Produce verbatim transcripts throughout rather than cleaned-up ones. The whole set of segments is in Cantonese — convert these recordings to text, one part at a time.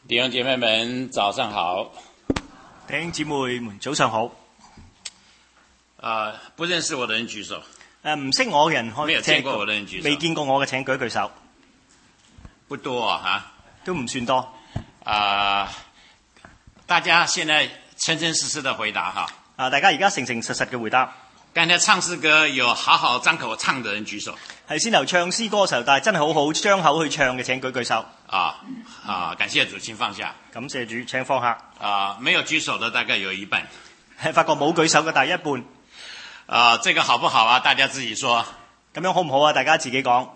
弟兄姐妹們，早上好。 弟兄姊妹們，早上好。 啊、呃，不認識我的人舉手。 誒，唔識我嘅人可以， 沒有見過我的人舉手。 未見過我嘅請舉舉手。 不多啊，哈， 都唔算多。 啊、呃，大家現在誠誠實實的回答哈。 啊，大家而家誠誠實實嘅回答。 剛才唱詩歌有好好張口唱的人舉手。 係先頭唱詩歌嘅時候，但係真係好好張口去唱嘅請舉舉手。 啊啊，感謝主，請放下。 感謝主，請放下。 啊，沒有舉手的大概有一半。 係發覺冇舉手嘅大一半。 啊，這個好不好啊？大家自己說。 咁樣好唔好啊？大家自己講。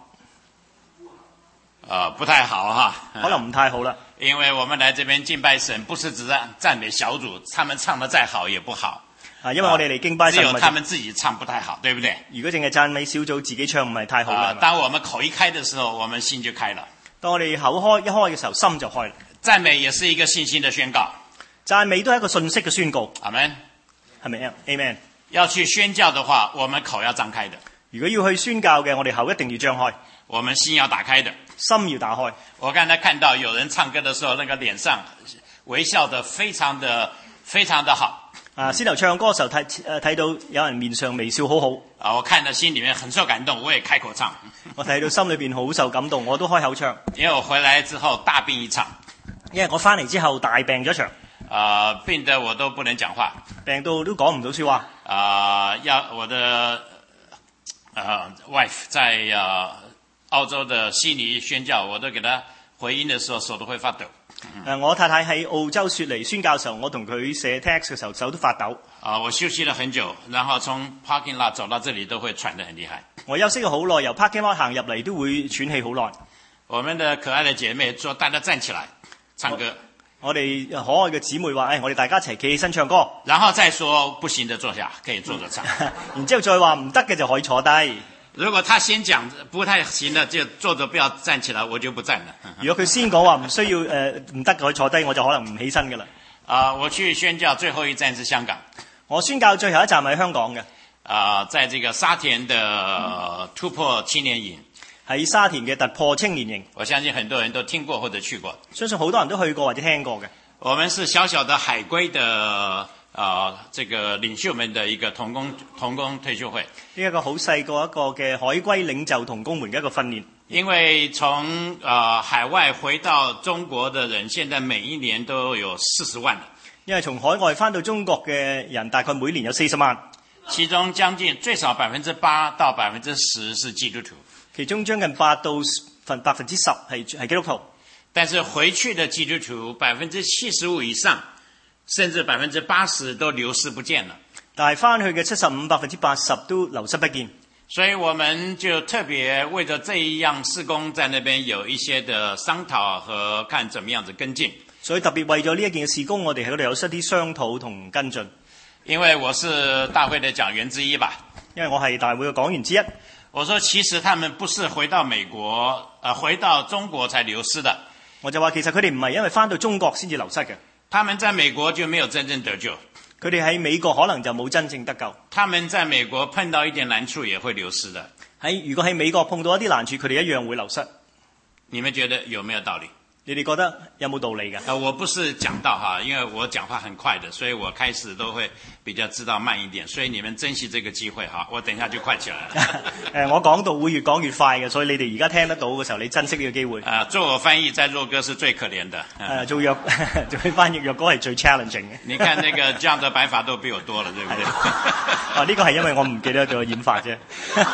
啊，不太好哈。 可能唔太好啦。 因為我們來這邊敬拜神，不是只是讚美小組，他們唱得再好也不好。 啊，因為我哋嚟敬拜神， 只有他們自己唱不太好，對不對？ 如果淨係讚美小組自己唱唔係太好啦。 啊，當我們口一開的時候，我們心就開了。 當我哋口開一開嘅時候，心就開啦。 讚美也是一個信心的宣告。 讚美都係一個信息嘅宣告。 阿門。 係咪啊 ？Amen。 要去宣教的話，我們口要張開的。 如果要去宣教嘅，我哋口一定要張開。 我們心要打開的。 心要打開。 我剛才看到有人唱歌的時候，那個臉上微笑得非常的非常的好。 啊，先頭唱歌嘅時候睇誒睇到有人面上微笑好好。 啊，我看到心裡面很受感動，我也開口唱。 我睇到心裏邊好受感動，我都開口唱。 因為我回來之後大病一場。 因為我翻嚟之後大病咗場。 啊，病得我都不能講話。 病到都講唔到説話。 啊，要我的啊 wife 在啊澳洲的悉尼宣教，我都給他回音的時候手都會發抖。 誒，我太太喺澳洲雪梨宣教嘅時候，我同佢寫 text 嘅時候手都發抖。 啊，我休息了很久，然後從 parking lot 走到這裡都會喘得很厲害。 我休息咗好耐，由 parking lot 行入嚟都會喘氣好耐。 我們的可愛的姐妹說：大家站起來唱歌。 我哋可愛嘅姊妹話：誒、哎，我哋大家一齊企起身唱歌。 然後再說不行的坐下，可以坐着唱。 然之後再話唔得嘅就可以坐低。 如果他先講不太行的，就坐着不要站起來，我就不站了。 如果佢先講話唔需要誒唔得可以坐低，我就可能唔起身㗎啦。 啊，我去宣教最後一站是香港。 我宣教最後一站喺香港嘅。 啊，在這個沙田的突破青年營。 喺沙田嘅突破青年營。 我相信很多人都聽過或者去過。相信好多人都去過或者聽過嘅。 我們是小小的海歸的。啊、呃，這個領袖們的一個同工同工退休會， 呢一個好細個一個嘅海歸領袖同工們嘅一個訓練。 因為從啊、呃、海外回到中國的人，現在每一年都有四十萬。 因為從海外翻到中國嘅人，大概每年有四十萬， 其中將近最少百分之八到百分之十是基督徒， 其中將近八到分百分之十係係基督徒。 但是回去的基督徒百分之七十五以上。甚至百分之八十都流失不見了， 但係翻去嘅七十五百分之八十都流失不見， 所以我們就特別為咗這一樣事工，在那邊有一些的商討和看怎麼樣子跟進。 所以特別為咗呢一件事工，我哋喺嗰度有一啲商討同跟進。 因為我是大會的講員之一吧， 因為我係大會嘅講員之一。 我說其實他們不是回到美國，呃，回到中國才流失的。 我就話其實佢哋唔係因為翻到中國先至流失嘅。 他們在美國就沒有真正得救， 佢哋喺美國可能就冇真正得救。 他們在美國碰到一點難處也會流失的。 喺如果喺美國碰到一啲難處，佢哋一樣會流失。 你們覺得有沒有道理？ 你哋覺得有冇道理嘅？ 呃，我不是講到哈，因為我講話很快的，所以我開始都會比較知道慢一點，所以你們珍惜這個機會哈，我等一下就快起來了。 誒，我講到會越講越快嘅，所以你哋而家聽得到嘅時候，你珍惜呢個機會。 啊、呃，做我翻譯在若哥是最可憐的。誒、 呃，做若做翻譯若哥係最 challenging 嘅。 你看那個這樣的白髮都比我多了，對不對？ 啊，呢個係因為我唔記得咗染髮啫。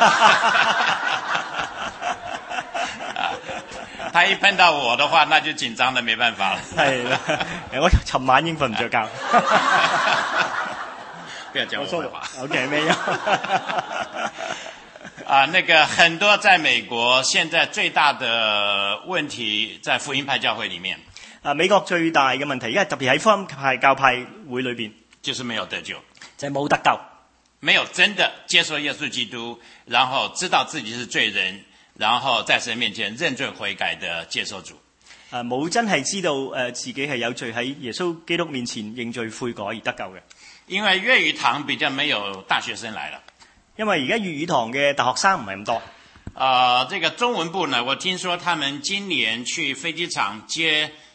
他一碰到我的話，那就緊張得沒辦法了。 係啦，我尋晚已經瞓唔着覺。 不要講我壞話。 OK，沒有。 啊，那個很多在美國，現在最大的問題在福音派教會裡面。 啊，美國最大嘅問題，而家特別喺福音派教派會裏邊， 就是沒有得救， 就係冇得救， 沒有真的接受耶穌基督，然後知道自己是罪人。然後在神面前認罪悔改的接受主， 啊，冇真係知道誒、呃、自己係有罪喺耶穌基督面前認罪悔改而得救嘅。 因為粵語堂比較沒有大學生來了， 因為而家粵語堂嘅大學生唔係咁多。 啊、呃，這個中文部呢，我聽說他們今年去飛機場接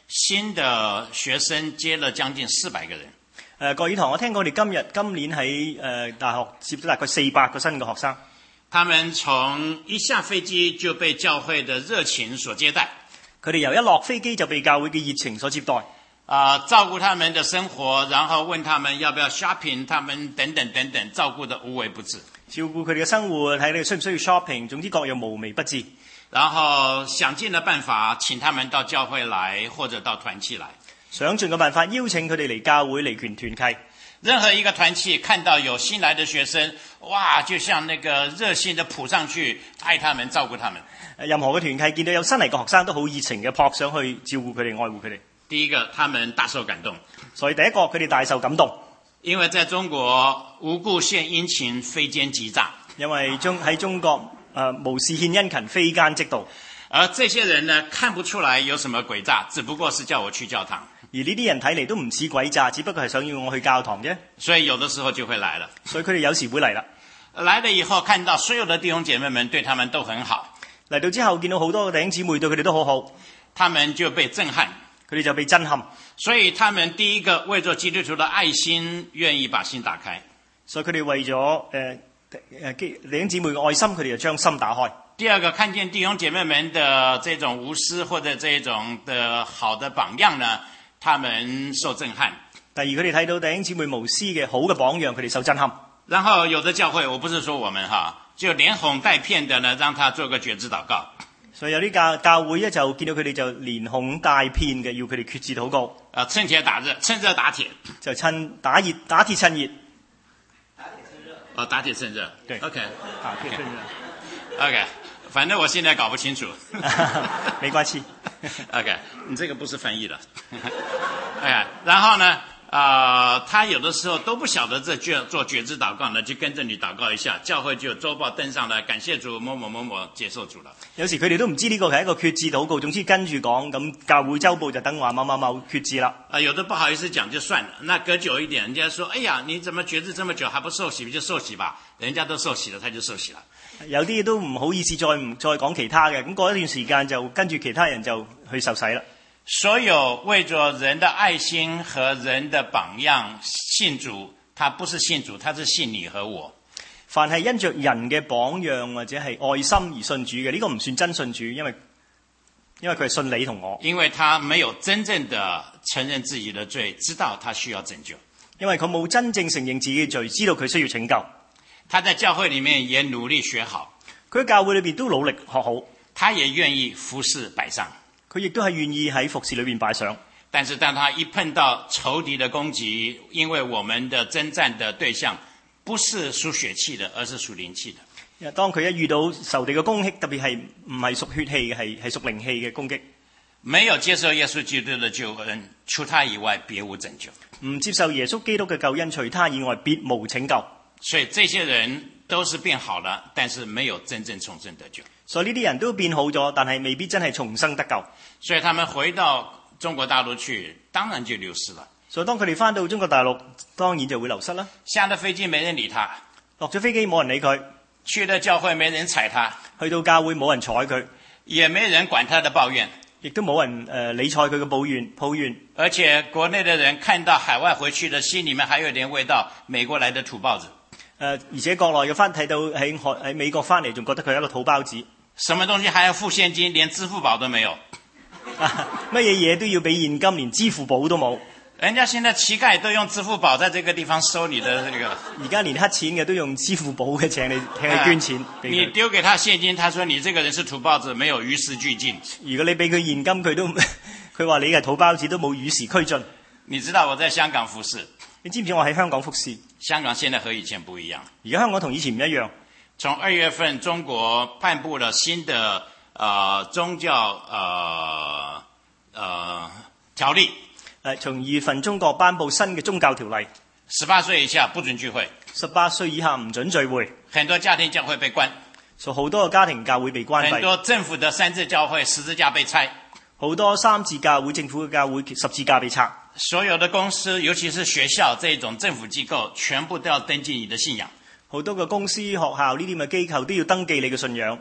新的學生接了將近四百個人。 誒國語堂，我聽過我哋今日今年喺誒、呃、大學接咗大概四百個新嘅學生。 他們從一下飛機就被教會的熱情所接待。 佢哋由一落飛機就被教會嘅熱情所接待。 啊、呃，照顧他們的生活，然後問他們要不要 shopping， 他們等等等等，照顧得無微不至。 照顧佢哋嘅生活，睇你哋需唔需要 shopping，總之各樣無微不至。 然後想盡了辦法請他們到教會來，或者到團契來。 想盡個辦法邀請佢哋嚟教會嚟團團契。 任何一個團契看到有新來的學生，哇，就像那個熱心的撲上去愛他們照顧他們。 任何嘅團契見到有新嚟嘅學生都好熱情嘅撲上去照顧佢哋愛護佢哋。 第一個，他們大受感動。 所以第一個佢哋大受感動， 因為在中國無故獻殷勤，非奸即詐。 因為中喺中國誒、呃、無事獻殷勤，非奸即盜。 而這些人呢，看不出來有什麼詭詐，只不過是叫我去教堂。 而呢啲人睇嚟都唔似詭詐，只不過係想要我去教堂啫。 所以有的時候就會來了。 所以佢哋有時會嚟啦。 來了以後，看到所有的弟兄姐妹們對他們都很好。 嚟到之後，見到好多弟兄姊妹對佢哋都好好， 他們就被震撼。 佢哋就被震撼。 所以他們第一個為做基督徒的愛心，願意把心打開。 所以佢哋為咗誒誒弟兄姊妹嘅愛心，佢哋就將心打開。 第二個，看見弟兄姐妹們的這種無私或者這種的好的榜樣呢，他們受震撼。 第二，佢哋睇到弟兄姊妹無私嘅好嘅榜樣，佢哋受震撼。 然後有的教會，我不是說我們哈，就連哄帶騙的呢，讓他做個決志禱告。 所以有啲教教會咧，就見到佢哋就連哄帶騙嘅，要佢哋決志禱告。 啊，趁鐵打熱，趁熱打鐵， 就趁打熱打鐵趁熱。 打鐵趁熱。哦，打鐵趁熱。 對。OK。打鐵趁熱。 OK。反正我現在搞不清楚。 沒關係。 OK，你這個不是翻譯的。OK，然後呢？啊、呃，他有的時候都不曉得這做做決志禱告呢，就跟着你禱告一下，教會就有週報登上來，感謝主某某某某接受主了。 有時佢哋都唔知呢個係一個決志禱告，總之跟住講，咁教會週報就登話某某某決志啦。 啊、呃，有的不好意思講就算了，那隔久一點，人家說，哎呀，你怎麼決志這麼久還不受洗？就受洗吧，人家都受洗了，他就受洗了。 有啲都唔好意思再唔再講其他嘅，咁過一段時間就跟住其他人就去受洗啦。 所有為着人的愛心和人的榜樣信主，他不是信主，他是信你和我。 凡係因着人嘅榜樣或者係愛心而信主嘅，呢、這個唔算真信主，因為因為佢係信你同我。 因為他沒有真正的承認自己的罪，知道他需要拯救。 因為佢冇真正承認自己嘅罪，知道佢需要拯救。 他在教會裏面也努力學好， 佢喺教會裏邊都努力學好， 他也願意服侍擺上。 佢亦都係願意喺服侍裏邊擺上， 但是當他一碰到仇敵的攻擊，因為我們的征戰的對象不是屬血氣的，而是屬靈氣的。當佢一遇到仇敵嘅攻擊，特別係唔係屬血氣嘅，係係屬靈氣嘅攻擊，沒有接受耶穌基督的救恩，除他以外別無拯救。唔接受耶穌基督嘅救恩，除他以外別無拯救。所以這些人都是變好了，但是沒有真正重生得救。所以呢啲人都變好咗，但係未必真係重生得救。所以他們回到中國大陸去，當然就流失了。所以當佢哋翻到中國大陸，當然就會流失啦。下了飛機沒人理他，落咗飛機冇人理佢，去了教會沒人睬他，去到教會冇人睬佢，也沒人管他的抱怨，亦都冇人誒、呃、理睬佢嘅抱怨抱怨。而且國內的人看到海外回去的，心裡面還有點味道，美國來的土包子。誒、呃，而且國內嘅翻睇到喺喺美國翻嚟，仲覺得佢係一個土包子。什麼東西還要付現金，連支付寶都沒有。乜嘢嘢都要俾現金，連支付寶都冇。人家現在乞丐都用支付寶在這個地方收你的這個。而家連黑錢嘅都用支付寶嘅請你請你捐錢。你丟給他現金，他說你這個人是土包子，沒有與時俱進。如果你俾佢現金，佢都佢話你係土包子，都冇與時俱進。你知道我在香港服侍，你知唔知我喺香港服侍？香港現在和以前不一樣。而家香港同以前唔一樣。從二月份，中國頒布了新的呃宗教呃呃條例。誒，從二月份中國頒布新嘅宗教條例，十八歲以下不准聚會，十八歲以下唔准聚會。很多家庭教會被關，所以好多個家庭教會被關閉。很多政府的三自教會十字架被拆，好多三自教會政府嘅教會十字架被拆。所有的公司，尤其是學校這種政府機構，全部都要登記你的信仰。好多個公司、學校呢啲咁嘅機構都要登記你嘅信仰。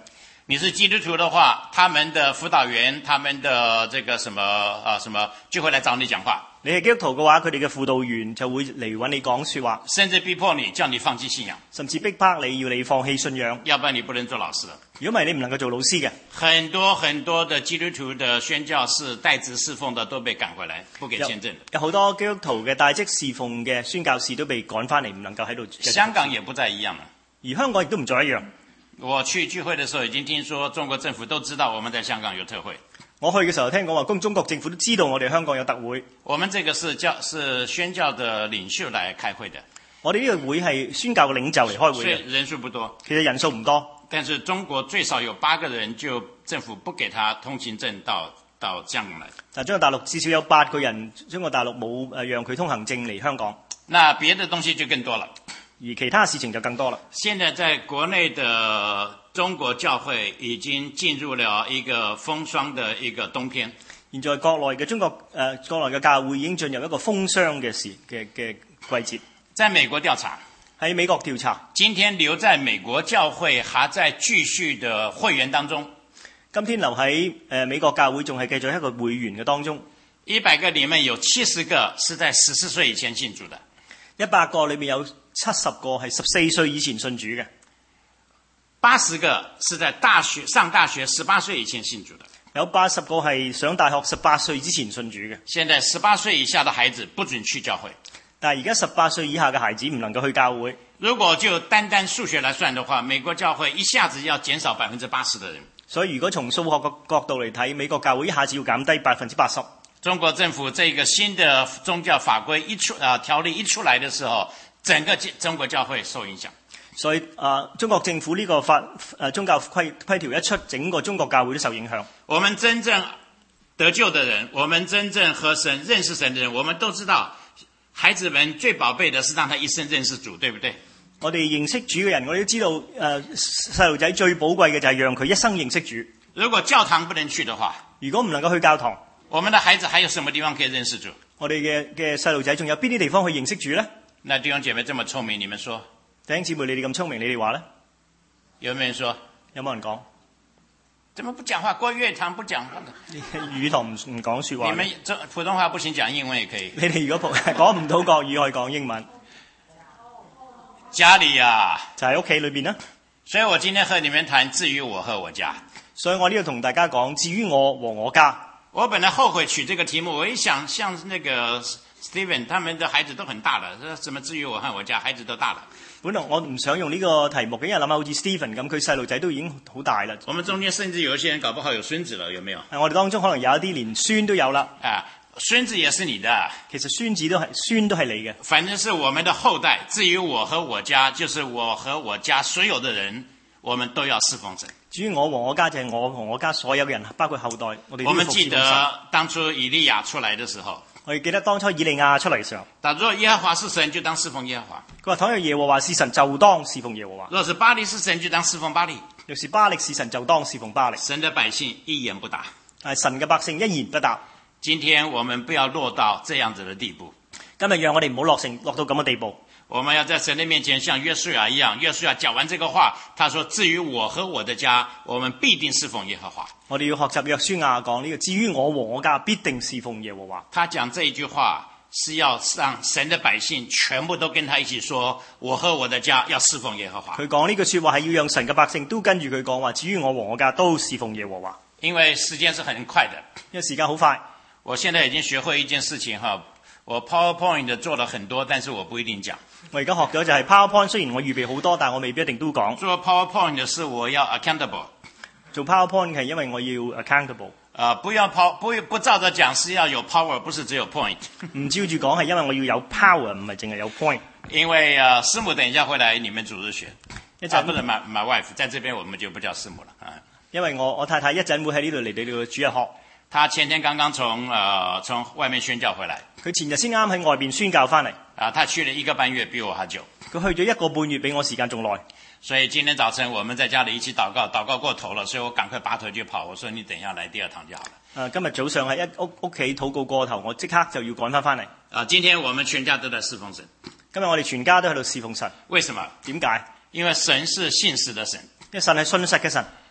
你是基督徒的話，他們的輔導員，他們的這個什麼啊什麼就會來找你講話。 你係基督徒嘅話，佢哋嘅輔導員就會嚟揾你講說話， 甚至逼迫你，叫你放棄信仰， 甚至逼迫你要你放棄信仰， 要不然你不能做老師的。 如果唔係，你唔能夠做老師嘅。 很多很多的基督徒的宣教士代職侍奉的都被趕回來，不給簽證。 有好多基督徒嘅代職侍奉嘅宣教士都被趕翻嚟，唔能夠喺度。 香港也不再一樣了， 而香港亦都唔再一樣。 我去聚會的時候，已經聽說中國政府都知道我們在香港有特會。 我去嘅時候聽講話，中國政府都知道我哋香港有特會。 我們這個是教是宣教的領袖來開會的。 我哋呢個會係宣教嘅領袖嚟開會嘅， 所以人數不多。 其實人數唔多。 但是中國最少有八個人，就政府不給他通行證到到香港來。 但中國大陸至少有八個人，中國大陸冇誒讓佢通行證嚟香港。 那別的東西就更多了， 而其他事情就更多了。 現在在國內的中國教會已經進入了一個風霜的一個冬天。 現在國內嘅中國誒、呃、國內嘅教會已經進入一個風霜嘅時嘅嘅季節。 在美國調查。 喺美國調查， 今天留在美國教會還在繼續的會員當中。 今天留喺誒美國教會仲係繼續一個會員嘅當中。 一百個裡面有七十個是在十四歲以前信主的。 一百個裏面有七十個係十四歲以前信主嘅。 八十個是在大學上大學十八歲以前信主的。 有八十個係上大學十八歲之前信主嘅。 現在十八歲以下的孩子不准去教會。 但係而家十八歲以下嘅孩子唔能夠去教會。 如果就單單數學來算的話，美國教會一下子要減少百分之八十的人。 所以如果從數學嘅角度嚟睇，美國教會一下子要減低百分之八十。 中國政府這個新的宗教法規一出啊條例一出來的時候，整個中國教會受影響。 所以啊、呃，中國政府呢個法誒、呃、宗教規規條一出，整個中國教會都受影響。 我們真正得救的人，我們真正和神認識神的人，我們都知道。孩子們最寶貝的是讓他一生認識主，對不對？ 我哋認識主嘅人，我哋都知道，誒細路仔最寶貴嘅就係讓佢一生認識主。 如果教堂不能去的話， 如果唔能夠去教堂， 我們的孩子還有什麼地方可以認識主？ 我哋嘅嘅細路仔仲有邊啲地方去認識主呢？ 那弟兄姐妹這麼聰明，你們說？ 弟兄姊妹，你哋咁聰明，你哋話呢？ 有冇人說？ 有冇人講？ 怎麼不講話？過樂堂不講話？ 語堂唔唔講說話。 你們這普通話不行，講英文也可以。 你哋如果講唔到國語，可以講英文。 家裏啊， 就喺屋企裏邊啦。 所以我今天和你們談，至於我和我家。 所以我呢度同大家講，至於我和我家。 我本來後悔取這個題目，我一想，像那個 Steven 他們的孩子都很大了，什麼至於我和我家，孩子都大了。 本來我唔想用呢個題目嘅，因為諗下好似 Stephen 咁，佢細路仔都已經好大啦。 我們中間甚至有一些人搞不好有孫子了，有沒有？ 我哋當中可能有一啲連孫都有啦。 啊，孫子也是你的。 其實孫子都係孫都係你嘅。 反正是我們的後代。至於我和我家，就是我和我家所有的人，我們都要侍奉神。 至於我和我家，就係我和我家所有嘅人，包括後代。我哋。 我們記得當初以利亞出來的時候。 我哋記得當初以利亞出嚟嘅時候， 但若耶和華是神，就當侍奉耶和華。 佢話：倘若耶和華是神，就當侍奉耶和華。 若是巴力是神，就當侍奉巴力。 若是巴力是神，就當侍奉巴力。 神的百姓一言不答。 係神嘅百姓一言不答。 今天我們不要落到這樣子的地步。 今日讓我哋唔好落成落到咁嘅地步。 我們要在神的面前像約書亞一樣，約書亞講完這個話，他說：至於我和我的家，我們必定侍奉耶和華。 我哋要學習約書亞講呢個，至於我和我家，必定侍奉耶和華。 他講這一句話是要讓神的百姓全部都跟他一起說：我和我的家要侍奉耶和華。 佢講呢句說話係要讓神嘅百姓都跟住佢講話，至於我和我家都侍奉耶和華。 因為時間是很快的， 因為時間好快。 我現在已經學會一件事情哈，我 PowerPoint 做了很多，但是我不一定講。 我而家學咗就係 PowerPoint，雖然我預備好多，但我未必一定都講。 做 PowerPoint 是我要 accountable， 做 PowerPoint 係因為我要 accountable。 啊、呃，不要 power 不不照着講，是要有 power， 不是只有 point。 唔照住講係因為我要有 power， 唔係淨係有 point。 因為啊、呃，師母等一下會來你們主日學， 一陣、啊、 不是 my my wife， 在這邊我們就不叫師母了啊。 因為我我太太一陣會喺呢度嚟到呢個主日學。 她前天剛剛從呃從外面宣教回來。 佢前日先啱喺外邊宣教翻嚟。 啊，她去了一個半月，比我還久。 佢去咗一個半月，比我時間仲耐。 所以今天早晨我們在家裏一起禱告，禱告過頭了，所以我趕快拔腿就跑。我說你等一下來第二堂就好了。 啊，今日早上喺一屋屋企禱告過頭，我即刻就要趕翻翻嚟。 啊，今天我們全家都在侍奉神。 今日我哋全家都喺度侍奉神。 為什麼？ 點解？ 因為神是信實的神。 因為神係信實嘅神。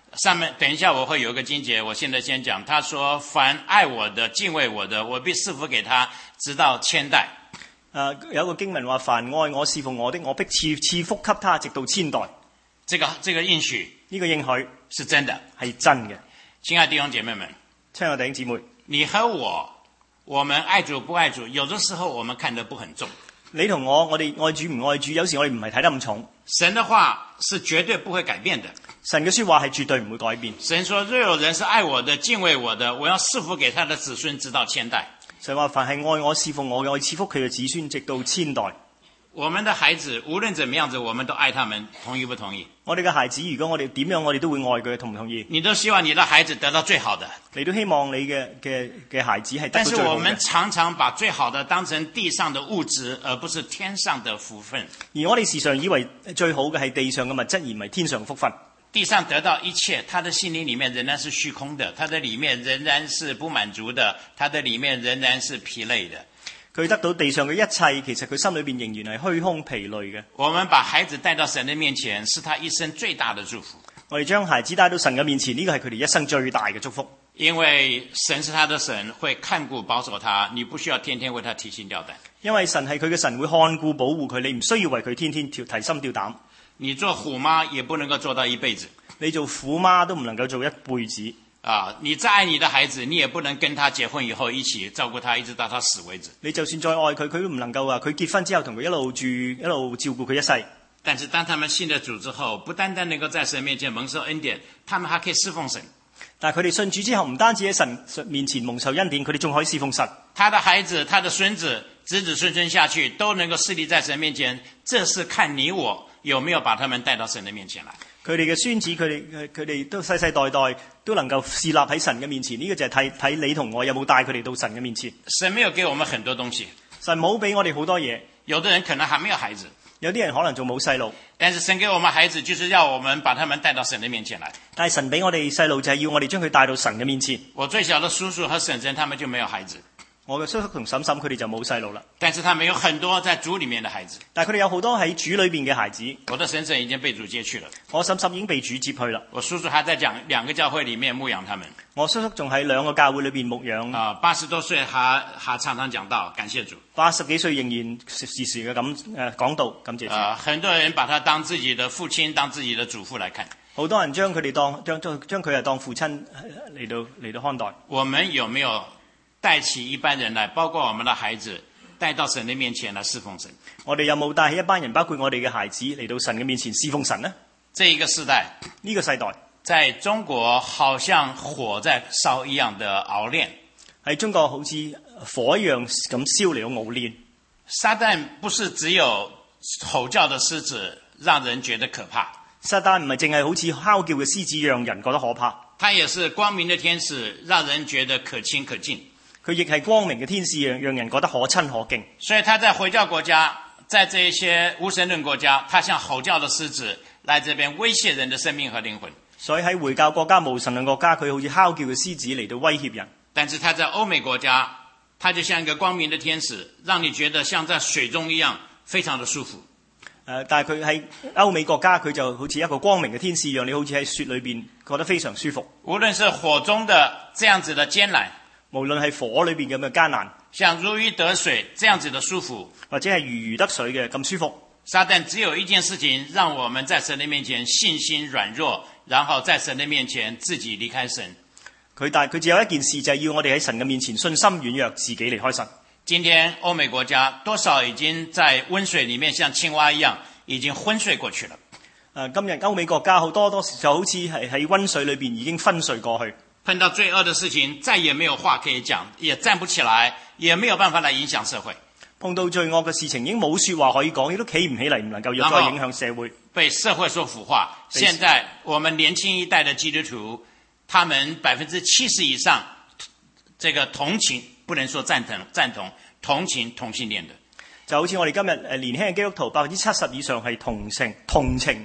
上面等一下我會有一個經節，我現在先講。他說：凡愛我的、敬畏我的，我必賜福給他，直到千代。 誒，有一個經文話：凡愛我、侍奉我的，我必賜賜福給他，直到千代。 這個這個應許， 呢個應許是真的， 係真嘅。 親愛的弟兄姐妹們， 親愛的弟兄姊妹， 你和我，我們愛主不愛主，有的時候我們看得不很重。 你同我，我哋愛主唔愛主，有時我哋唔係睇得咁重。 神的話是絕對不會改變的。 神嘅說話係絕對唔會改變。 神說：若有人是愛我的、敬畏我的，我要賜福給他的子孫，直到千代。 神話凡係愛我、侍奉我嘅，我賜福佢嘅子孫，直到千代。 我們的孩子無論怎麼樣子，我們都愛他們，同意不同意？ 我哋嘅孩子，如果我哋點樣，我哋都會愛佢，同唔同意？ 你都希望你的孩子得到最好的， 你都希望你嘅嘅嘅孩子係得到最好嘅。 但是我們常常把最好的當成地上的物質，而不是天上的福分。 而我哋時常以為最好嘅係地上嘅物質，而唔係天上嘅福分。 地上得到一切，他的心靈裡面仍然是虛空的，他的裡面仍然是不滿足的，他的裡面仍然是疲累的。 佢得到地上嘅一切，其實佢心裏邊仍然係虛空疲累嘅。 我們把孩子帶到神的面前，是他一生最大的祝福。 我哋將孩子帶到神嘅面前，呢個係佢哋一生最大嘅祝福。 因為神是他的神，會看顧保守他，你不需要天天為他提心吊膽。因為神係佢嘅神，會看顧保護佢，你唔需要為佢天天提心吊膽。你做虎媽也不能夠做到一輩子，你做虎媽都唔能夠做一輩子。啊！你再愛你的孩子，你也不能跟他結婚以後一起照顧他，一直到他死為止。你就算再愛佢，佢都唔能夠話佢結婚之後同佢一路住，一路照顧佢一世。但是當他們信了主之後，不單單能夠在神面前蒙受恩典，他們還可以侍奉神。但係佢哋信主之後，唔單止喺神面前蒙受恩典，佢哋仲可以侍奉神。他的孩子、他的孫子、子子孫孫下去，都能夠侍立在神面前。這是看你我有沒有把他們帶到神的面前來。佢哋嘅孫子，佢哋佢哋都世世代代都能夠侍立喺神嘅面前。呢個就係睇睇你同我有冇帶佢哋到神嘅面前。神沒有給我們很多東西，神冇俾我哋好多嘢。有的人可能還沒有孩子，有啲人可能仲冇細路。但是神給我們孩子，就是要我們把他們帶到神的面前來。但係神俾我哋細路，就係要我哋將佢帶到神嘅面前。我最小的叔叔和嬸嬸，他們就沒有孩子。我嘅叔叔同嬸嬸佢哋就冇細路啦，但是他們有很多在主裏面的孩子。但係佢哋有好多喺主裏邊嘅孩子。我的嬸嬸已經被主接去了，我嬸嬸已經被主接去啦。我叔叔還在講兩個教會裏面牧養他們。我叔叔仲喺兩個教會裏邊牧養。啊，八十多歲還還常常講道，感謝主。八十幾歲仍然時時嘅咁誒講道，感謝主。啊，很多人把他當自己的父親，當自己的祖父來看。好多人將佢哋當將將將佢係當父親嚟到嚟到看待。我們有沒有帶起一班人來，包括我們的孩子，帶到神的面前來侍奉神？我哋有冇帶起一班人，包括我哋嘅孩子嚟到神嘅面前侍奉神呢？這一個世代，呢個世代，在中國好像火在燒一樣的熬煉，喺中國好似火一樣咁燒嚟到熬煉。撒旦不是只有吼叫的獅子，讓人覺得可怕。撒旦唔係淨係好似哮叫嘅獅子，讓人覺得可怕。他也是光明的天使，讓人覺得可親可敬。佢亦係光明嘅天使，讓人覺得可親可敬。所以他在回教國家，在這一些無神論國家，他像吼叫的獅子來這邊威脅人的生命和靈魂。所以喺回教國家、無神論國家，佢好似哮叫嘅獅子嚟到威脅人。但是他在歐美國家，他就像一個光明的天使，讓你覺得像在水中一樣，非常的舒服。誒，但係佢喺歐美國家，佢就好似一個光明嘅天使，讓你好似喺雪裏邊覺得非常舒服。無論是火中的這樣子的艱難，無論係火裏邊咁嘅艱難，像如魚得水這樣子的舒服，或者係如魚得水嘅咁舒服。撒旦只有一件事情，讓我們在神的面前信心軟弱，然後在神的面前自己離開神。佢但係佢只有一件事，就係要我哋喺神嘅面前信心軟弱，自己離開神。今天歐美國家多少已經在溫水裡面像青蛙一樣已經昏睡過去了。誒，今日歐美國家好多多就好似係喺溫水裏邊已經昏睡過去。碰到罪惡的事情，再也沒有話可以講，也站不起來，也沒有辦法來影響社會。碰到罪惡嘅事情，已經冇說話可以講，亦都企唔起嚟，唔能夠再影響社會。被社會所腐化。現在我們年輕一代的基督徒，他們百分之七十以上，這個同情。不能說贊同贊同同情同性戀的，就好似我哋今日誒年輕嘅基督徒百分之七十以上係同情同情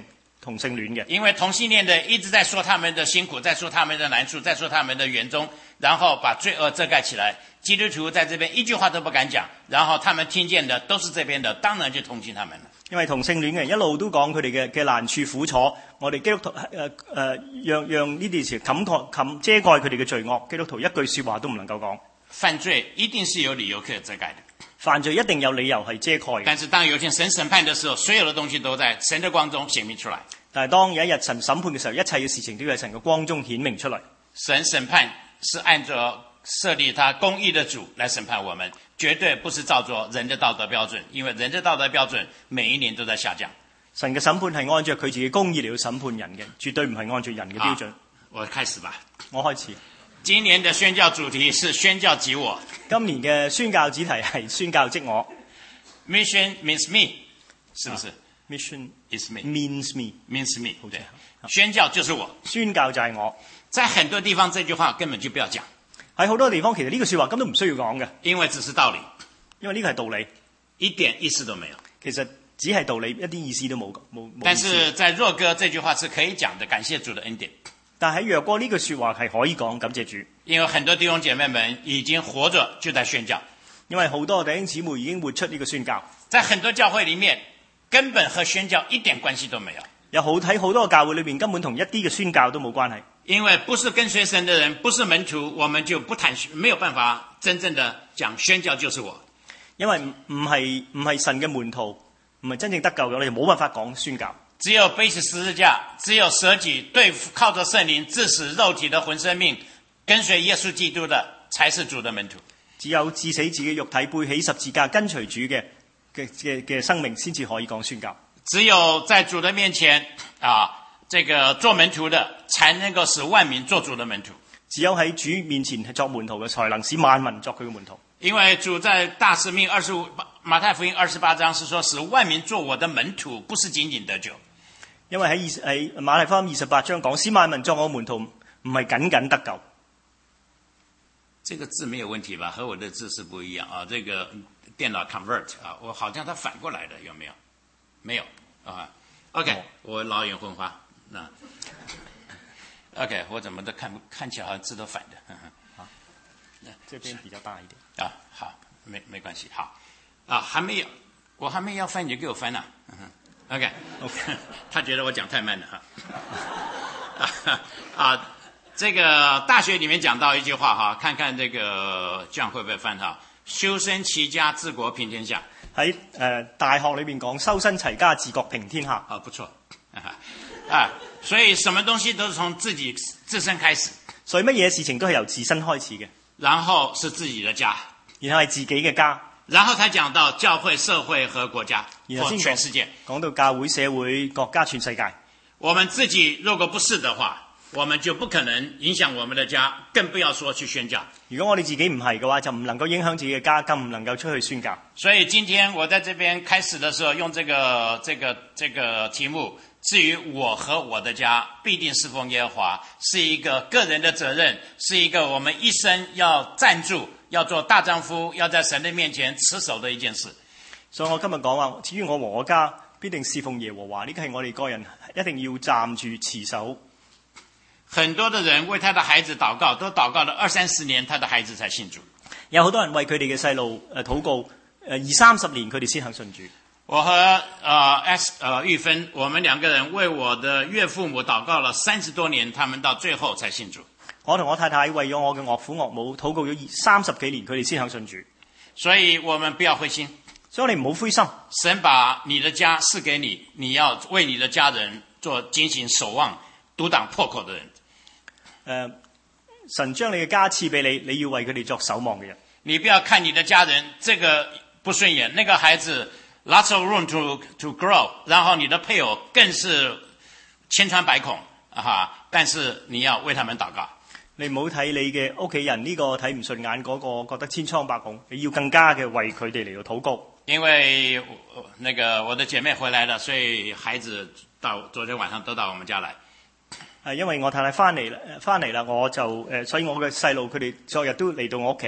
同性戀嘅。 因為同性戀的一直在說他們的辛苦，在說他們的難處，在說他們的冤中，然後把罪惡遮蓋起來。基督徒在這邊一句話都不敢講，然後他們聽見的都是這邊的，當然就同情他們了。 因為同性戀嘅人一路都講佢哋嘅嘅難處苦楚，我哋基督徒誒誒讓讓呢啲事冚蓋冚遮蓋佢哋嘅罪惡，基督徒一句說話都唔能夠講。 犯罪一定是有理由可以遮蓋的， 犯罪一定有理由係遮蓋嘅。 但是當有一天神審判的時候，所有的東西都在神的光中顯明出來。 但係當有一日神審判嘅時候，一切嘅事情都喺神嘅光中顯明出嚟。 神審判是按照設立他公義的主來審判我們，絕對不是照着人的道德標準，因為人的道德標準每一年都在下降。 神嘅審判係按照佢自己公義嚟到審判人嘅，絕對唔係按照人嘅標準。 我開始吧。 我開始。 今年的宣教主題是宣教即我。 今年嘅宣教主題係宣教即我。 Mission means me， 是不是、啊、 ？Mission is me means me means me。對，宣教就是我， 宣教就係我。 在很多地方這句話根本就不要講。 喺好多地方其實呢句說話根本都唔需要講嘅， 因為只是道理。 因為呢個係道理， 一點意思都沒有。 其實只係道理，一啲意思都冇冇。 但是在若歌這句話是可以講的，感謝主的恩典。 但喺若歌呢句說話係可以講，感謝主。 因為很多弟兄姐妹們已經活着就在宣教， 因為好多弟兄姊妹已經活出呢個宣教。 在很多教會裡面，根本和宣教一點關係都沒有。 有好睇好多個教會裏面根本同一啲嘅宣教都冇關係。 因為不是跟隨神的人，不是門徒，我們就不談，沒有辦法真正的講宣教就是我。 因為唔係唔係神嘅門徒，唔係真正得救嘅，我哋冇辦法講宣教。 只有背起十字架，只有捨己，對付靠着聖靈致死肉體的魂生命，跟隨耶穌基督的，才是主的門徒。 只有致死自己肉體，背起十字架，跟隨主嘅嘅嘅嘅生命，先至可以講宣教。 只有在主的面前啊。這個做門徒的才能夠使萬民做主的門徒。 只有喺主面前作門徒嘅，才能使萬民作佢嘅門徒。 因為主在大使命二十五馬太福音二十八章是說，使萬民做我的門徒，不是僅僅得救。 因為喺二喺馬太福音二十八章講，使萬民作我門徒，唔係僅僅得救。 這個字沒有問題吧？和我的字是不一樣啊。這個電腦 convert 啊，我好像它反過來的，有沒有？沒有啊。OK，、哦、我老眼昏花。那 OK， 我怎麼都看看起來好像字都反的。好， 這邊比較大一點啊。好，沒沒關係。好啊，還沒有，我還沒要翻，你就給我翻了。OK OK， 他覺得我講太慢了哈。啊，這個大學裡面講到一句話哈，看看這個這樣會不會翻哈？修身齊家治國平天下。 喺誒、呃、大學裏邊講修身齊家治國平天下。 啊，不錯。啊，所以什麼東西都是從自己自身開始， 所以乜嘢事情都係由自身開始嘅， 然後是自己的家， 然後係自己嘅家， 然後才講到教會、社會和國家， 然後先全世界， 講到教會、社會、國家、全世界。 我們自己如果不是的話，我們就不可能影響我們的家，更不要說去宣教。 如果我哋自己唔係嘅話，就唔能夠影響自己嘅家，更唔能夠出去宣教。 所以今天我在這邊開始的時候，用這個、這個、這個題目。至於我和我的家必定侍奉耶和華，是一個個人的責任，是一個我們一生要站住，要做大丈夫，要在神的面前持守的一件事。 所以我今日講話，至於我和我家必定侍奉耶和華，呢個係我哋個人一定要站住持守。 很多的人為他的孩子禱告，都禱告了二三十年，他的孩子才信主。 有好多人為佢哋嘅細路誒禱告，誒二三十年佢哋先肯信主。 我和呃 S 呃玉芬，我們兩個人為我的岳父母禱告了三十多年，他們到最後才信主。我同我太太為咗我嘅岳父岳母禱告咗三十幾年，佢哋先肯信主。所以我們不要灰心，所以你唔好灰心。神把你的家賜給你，你要為你的家人做警醒守望、獨擋破口的人。誒、呃，神將你嘅家賜俾你，你要為佢哋作守望嘅人。你不要看你的家人這個不順眼，那個孩子。Lots of room to to grow， 然後你的配偶更是千瘡百孔啊！但是你要為他們禱告。你唔好睇你嘅屋企人呢個睇唔順眼，嗰個覺得千瘡百孔，你要更加嘅為佢哋嚟到禱告。因為那個我的姐妹回來了，所以孩子到昨天晚上都到我們家來。係因為我太太翻嚟啦，翻嚟啦，我就誒，所以我嘅細路佢哋昨日都嚟到我屋企。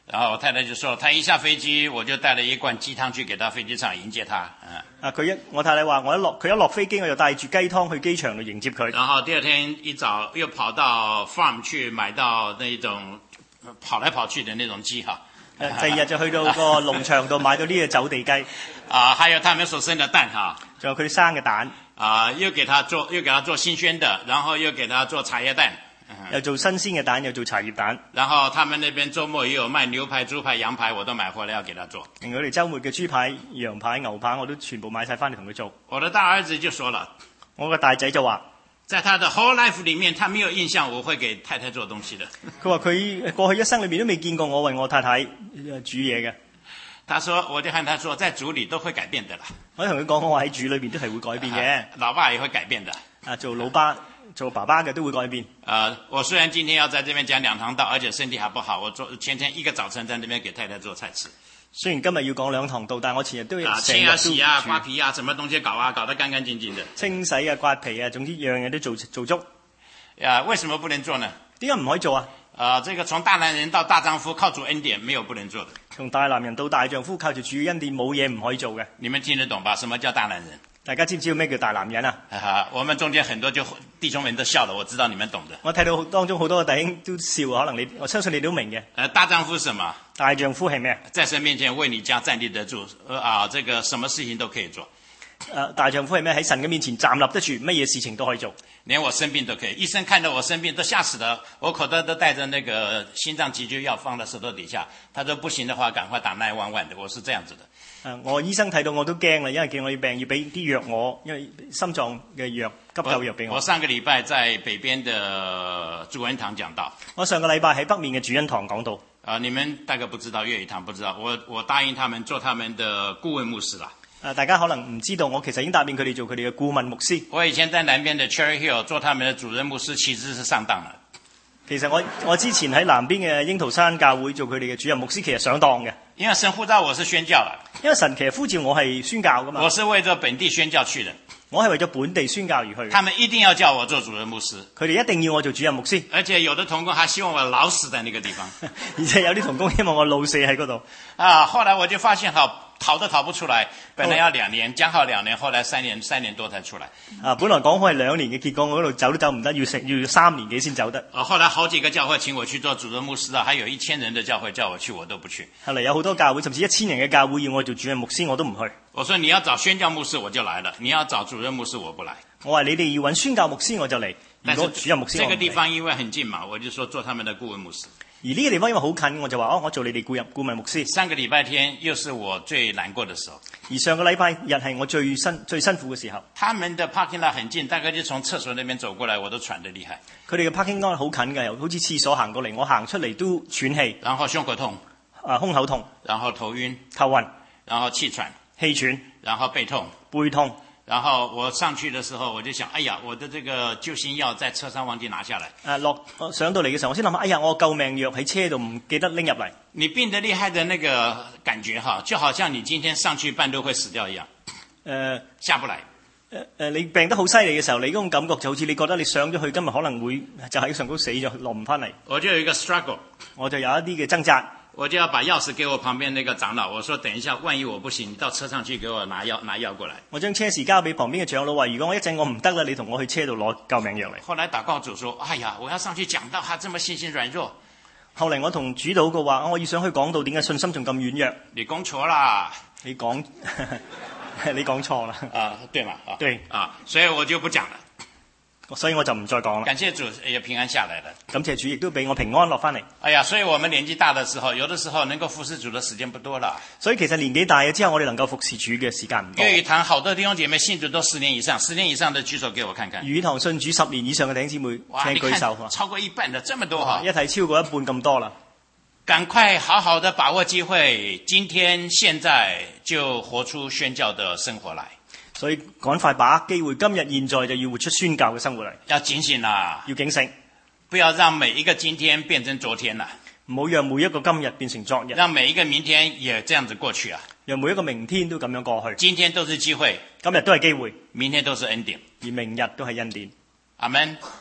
然後我太太就說，她一下飛機，我就帶了一罐雞湯去給她飛機場迎接她。嗯、 啊，佢一我太太話，我一落佢一落飛機，我就帶住雞湯去機場度迎接佢。 然後第二天一早又跑到 farm 去買到那種跑來跑去的那種雞哈。 第二日就去到個農場度買到呢個走地雞。 啊，還有他們所生的蛋哈， 仲有佢哋生嘅蛋。 啊，又給他做又給他做新鮮的，然後又給他做茶葉蛋。 又做新鮮嘅蛋，又做茶葉蛋。 然後他們那邊周末也有賣牛排、豬排、羊排，我都買回來要給他做。 我哋周末嘅豬排、羊排、牛排，我都全部買晒翻嚟同佢做。 我的大兒子就說了， 我個大仔就話， 在他的 whole life 裡面，他沒有印象我會給太太做東西的。 佢話佢過去一生裏面都未見過我為我太太煮嘢嘅。 他說，我就和他說，在主裡都會改變的啦。 我同佢講，我話喺主裏面都係會改變嘅。 老爸也會改變的。 啊，做老爸。做爸爸嘅都會改變。 呃，我雖然今天要在這邊講兩堂道，而且身體還不好，我做前天一個早晨在那邊給太太做菜吃。 雖然今日要講兩堂道，但係我前日都啊清啊洗啊刮皮啊，什麼東西搞啊，搞得乾乾淨淨的。清洗啊刮皮啊，總之樣樣都做做足。 啊，為什麼不能做呢？ 點解唔可以做啊？ 啊，這個從大男人到大丈夫，靠主恩典，沒有不能做的。 從大男人到大丈夫，靠住主恩典，冇嘢唔可以做嘅。 你們聽得懂吧？什麼叫大男人？ 大家知唔知道咩叫大男人啊？ 啊，我們中間很多就弟兄們都笑了，我知道你們懂的。 我睇到當中好多嘅弟兄都笑，可能你我相信你都明嘅。 呃，大丈夫是什麼？ 大丈夫係咩？在神面前為你家站立得住，呃啊，這個什麼事情都可以做。 呃，大丈夫係咩？喺神嘅面前站立得住，乜嘢事情都可以做。 連我生病都可以，醫生看到我生病都嚇死了，我口袋都帶着那個心臟急救藥放在舌頭底下，他說不行的話趕快打九一一的，我是這樣子的。 誒，我醫生睇到我都驚啦，因為見我要病要俾啲藥我，因為心臟嘅藥急救藥俾我。 我上個禮拜在北邊的主恩堂講道。 我上個禮拜喺北面嘅主恩堂講道。 啊，你們大概不知道，粵語堂不知道，我我答應他們做他們的顧問牧師啦。誒，大家可能唔知道，我其實已經答應佢哋做佢哋嘅顧問牧師。 我以前在南邊的 Cherry Hill 做他們的主任牧師，其實是上當了。 其實我我之前喺南邊嘅櫻桃山教會做佢哋嘅主任牧師，其實上當嘅。 因為神呼召我是宣教啦。 因為神其實呼召我係宣教噶嘛。 我是為咗本地宣教去的。 我係為咗本地宣教而去。 他們一定要叫我做主任牧師。 佢哋一定要我做主任牧師。 而且有的同工還希望我老死在那個地方。 而且有啲同工希望我老死喺嗰度。 啊，後來我就發現好。逃都逃不出來，本來要兩年，講好兩年，後來三年三年多才出來。 啊，本來講開係兩年嘅，結果我嗰度走都走唔得，要成要三年幾先走得。 啊，後來好幾個教會請我去做主任牧師啊，還有一千人的教會叫我去，我都不去。 後嚟有好多教會，甚至一千人嘅教會要我做主任牧師，我都唔去。 我說你要找宣教牧師我就來了，你要找主任牧師我不來。 我話你哋要揾宣教牧師我就嚟，如果主任牧師我唔嚟。 這個地方因為很近嘛，我就說做他們的顧問牧師。 而呢個地方因為好近，我就話哦，我做你哋顧問顧問牧師。 上個禮拜天又是我最難過的時候。 而上個禮拜日係我最辛最辛苦嘅時候。 他們的 parking lot 很近，大概就從廁所那邊走過來，我都喘得厲害。 佢哋嘅 parking lot 好近嘅，好似廁所行過嚟，我行出嚟都喘氣。 然後胸口痛。 啊，胸口痛。 然後頭暈。 頭暈。 然後氣喘。 氣喘。 然後背痛。 背痛。 然後我上去的時候，我就想，哎呀，我的這個救心藥在車上忘記拿下來。 啊，落上到嚟嘅時候，我先諗，哎呀，我救命藥喺車度唔記得拎入嚟。 你病得厲害的那個感覺哈，就好像你今天上去半路會死掉一樣。誒、呃，下不來。誒誒、呃，你病得好犀利嘅時候，你嗰種感覺就好似你覺得你上咗去，今日可能會就喺上高死咗，落唔翻嚟。我就有一個 struggle，我就有一啲嘅掙扎。我就要把鑰匙給我旁邊那個長老，我說等一下，萬一我不行，你到車上去給我拿藥拿藥過來。我將車匙交俾旁邊嘅長老話，如果我一陣我唔得啦，你同我去車度攞救命藥嚟。後來禱告主說，哎呀，我要上去講道，他這麼信心軟弱。後嚟我同主禱嘅話，我要上去講道，點解信心仲咁軟弱？你講錯啦，你講你講錯啦。啊，對嘛？啊，對啊，所以我就不講了。所以我就唔再講啦。感謝主也平安下來了。感謝主亦都俾我平安落翻嚟。哎呀，所以我們年紀大的時候，有的時候能夠服侍主的時間不多了。所以其實年紀大咗之後，我哋能夠服侍主嘅時間唔多。粵語堂好多弟兄姐妹信主都十年以上，十年以上的舉手給我看看。粵語堂信主十年以上嘅弟兄姊妹，請舉手。超過一半的，這麼多哈！一睇超過一半咁多啦。趕快好好的把握機會，今天現在就活出宣教的生活來。所以趕快把握機會，今日現在就要活出宣教嘅生活嚟。要警醒啦，要警醒，不要讓每一個今天變成昨天啦。唔好讓每一個今日變成昨日，讓每一個明天也這樣子過去啊。讓每一個明天都咁樣過去。今天都是機會，今日都係機會，明天都是恩典，而明日都係恩典。阿們。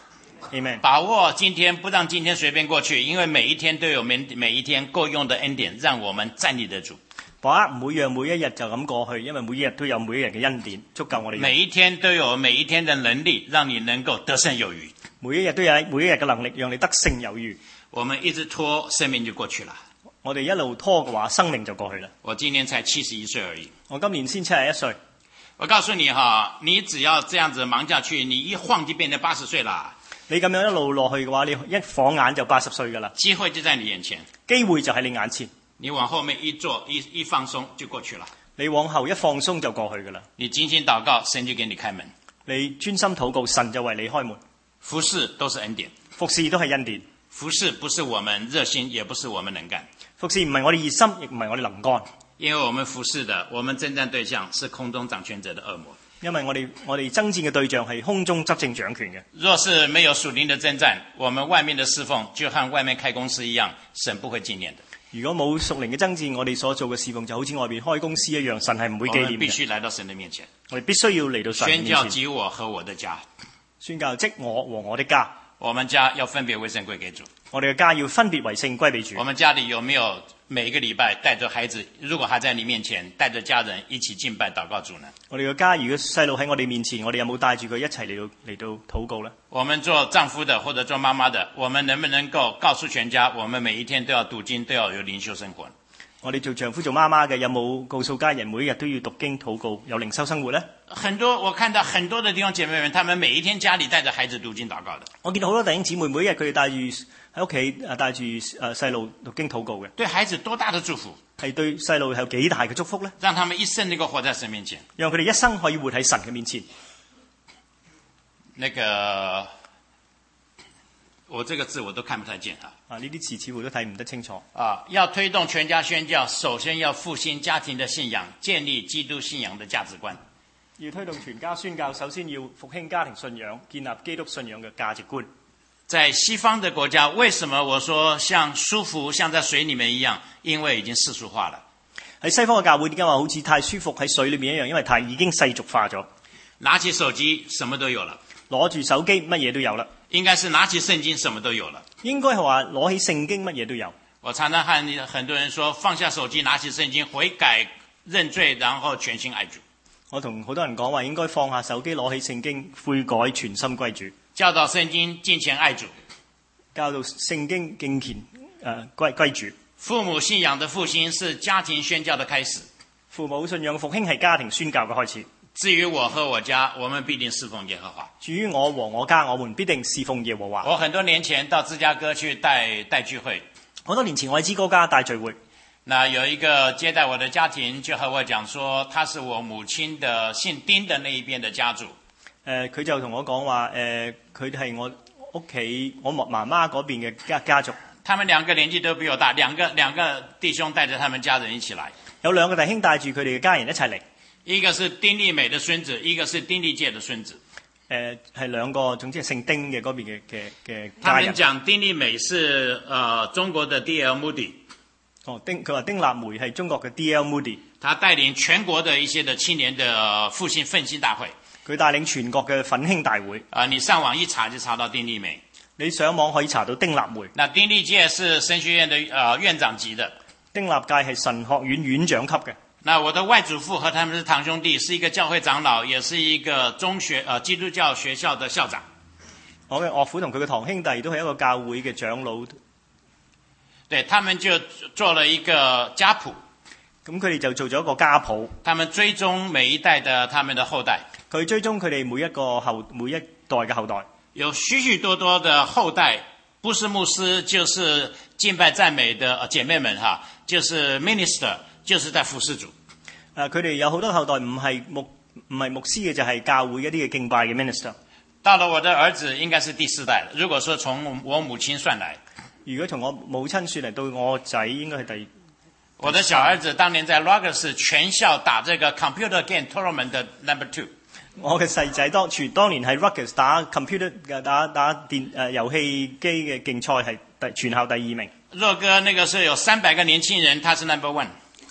Amen。 把握今天，不讓今天隨便過去，因為每一天都有每每一天夠用的恩典，讓我們站立得住。 把握每樣每一日就咁過去，因為每一日都有每一日嘅恩典，足夠我哋。 每一天都有每一天的能力，讓你能夠得勝有餘。 每一日都有每一日嘅能力，讓你得勝有餘。 我們一直拖，生命就過去了。 我哋一路拖嘅話，生命就過去啦。 我今年才七十一歲而已。 我今年先七十一歲。 我告訴你哈，你只要這樣子忙下去，你一晃就變成八十歲啦。 你咁樣一路落去嘅話，你一晃眼就八十歲噶啦。 機會就在你眼前， 機會就喺你眼前。 你往後面一坐，一一放鬆就過去了。 你往後一放鬆就過去噶啦。 你精心禱告，神就給你開門。 你專心禱告，神就為你開門。 服事都是恩典， 服事都係恩典。 服事不是我們熱心，也不是我們能幹。 服事唔係我哋熱心，亦唔係我哋能幹。 因為我們服事的，我們征戰對象是空中掌權者的惡魔。 因為我哋我哋爭戰嘅對象係空中執政掌權嘅。 若是沒有屬靈的征戰，我們外面的侍奉就和外面開公司一樣，神不會紀念的。如果冇屬靈嘅爭戰，我哋所做嘅侍奉就好似外邊開公司一樣，神係唔會紀念嘅。我們必須來到神的面前，我哋必須要嚟到神嘅面前。宣教即我和我的家，宣教即我和我的家。我們家要分別為聖歸給主。我哋嘅家要分別為聖歸俾主。我們家裏有沒有每一個禮拜帶着孩子，如果還在你面前，帶着家人一起敬拜禱告主呢？我哋嘅家如果細路喺我哋面前，我哋有冇帶住佢一齊嚟到嚟到禱告呢？我們做丈夫的或者做媽媽的，我們能不能夠告訴全家，我們每一天都要讀經，都要有靈修生活？我哋做丈夫做媽媽嘅，有冇告訴家人每一日都要讀經禱告，有靈修生活呢？很多我看到很多的弟兄姐妹們，他們每一天家裏帶着孩子讀經禱告的。我見到好多弟兄姊妹每一日佢哋帶住喺屋企誒帶住誒細路讀經禱告嘅。對孩子多大的祝福？係對細路有幾大嘅祝福呢？讓他們一生能夠活在神面前，讓佢哋一生可以活喺神嘅面前。那個。我這個字我都看不太見啊！啊，呢啲詞似乎都睇唔得清楚。啊，要推動全家宣教，首先要復興家庭的信仰，建立基督信仰的價值觀。要推動全家宣教，首先要復興家庭信仰，建立基督信仰嘅價值觀。在西方的國家，為什麼我說像舒服，像在水裡面一樣？因為已經世俗化了。喺西方嘅教會點解話好似太舒服喺水裡面一樣？因為太已經世俗化咗。拿起手機，什麼都有了。攞住手機，乜嘢都有啦。應該是拿起聖經，什麼都有了。應該係話攞起聖經，乜嘢都有。我常常和很多人說，放下手機，拿起聖經，悔改認罪，然後全心愛主。我同好多人講話，應該放下手機，攞起聖經，悔改，全心歸主。教導聖經，敬虔愛主。教導聖經，敬虔誒歸歸主。父母信仰的復興是家庭宣教的開始。父母信仰復興係家庭宣教嘅開始。至於我和我家，我們必定侍奉耶和華。至於我和我家，我們必定侍奉耶和華。我很多年前到芝加哥去帶帶聚會，好多年前我喺芝加哥帶聚會。那有一個接待我的家庭就和我講說，他是我母親的姓丁的那一邊的家族。誒、呃，佢就同我講話，誒、呃，佢係我屋企我媽媽嗰邊嘅家家族。他們兩個年紀都比我大，兩個兩個弟兄帶着他們家人一起來。有兩個弟兄帶住佢哋嘅家人一齊嚟。一個是丁利美的孫子，一個是丁利介的孫子。誒、呃，係兩個，總之係姓丁嘅嗰邊嘅嘅嘅家人。他們講丁利美是呃中國的 D L Moody。哦，丁佢話丁立梅係中國嘅 D L Moody。他帶領全國的一些的青年的復興奮興大會。佢帶領全國嘅奮興大會。啊、呃，你上網一查就查到丁利美。你上網可以查到丁立梅。那丁利介是神學院的呃院長級的。丁立介係神學院院長級嘅。那我的外祖父和他們是堂兄弟，是一個教會長老，也是一個中學呃基督教學校的校長。我嘅岳父同佢嘅堂兄弟都係一個教會嘅長老。對，他們就做了一個家譜，咁佢哋就做咗一個家譜。他們追蹤每一代的他們的後代，佢追蹤佢哋每一個後每一代嘅後代，有許許多多的後代，不是牧師就是敬拜讚美的姐妹們哈，就是 minister。就是在服侍主，誒佢哋有好多後代唔係牧唔係牧師嘅，就係、是、教會一啲嘅敬拜嘅 minister。到了我的兒子應該是第四代，如果說從我母親算來，如果從我母親算嚟到我仔應該係第。我的小兒子當年在 Rogers 全校打這個 computer game tournament 的 number two。我嘅細仔當全當年喺 Rogers 打 computer 嘅打打電誒、呃、遊戲機嘅競賽係第全校第二名。若哥那個時候有三百個年輕人，他是 number one。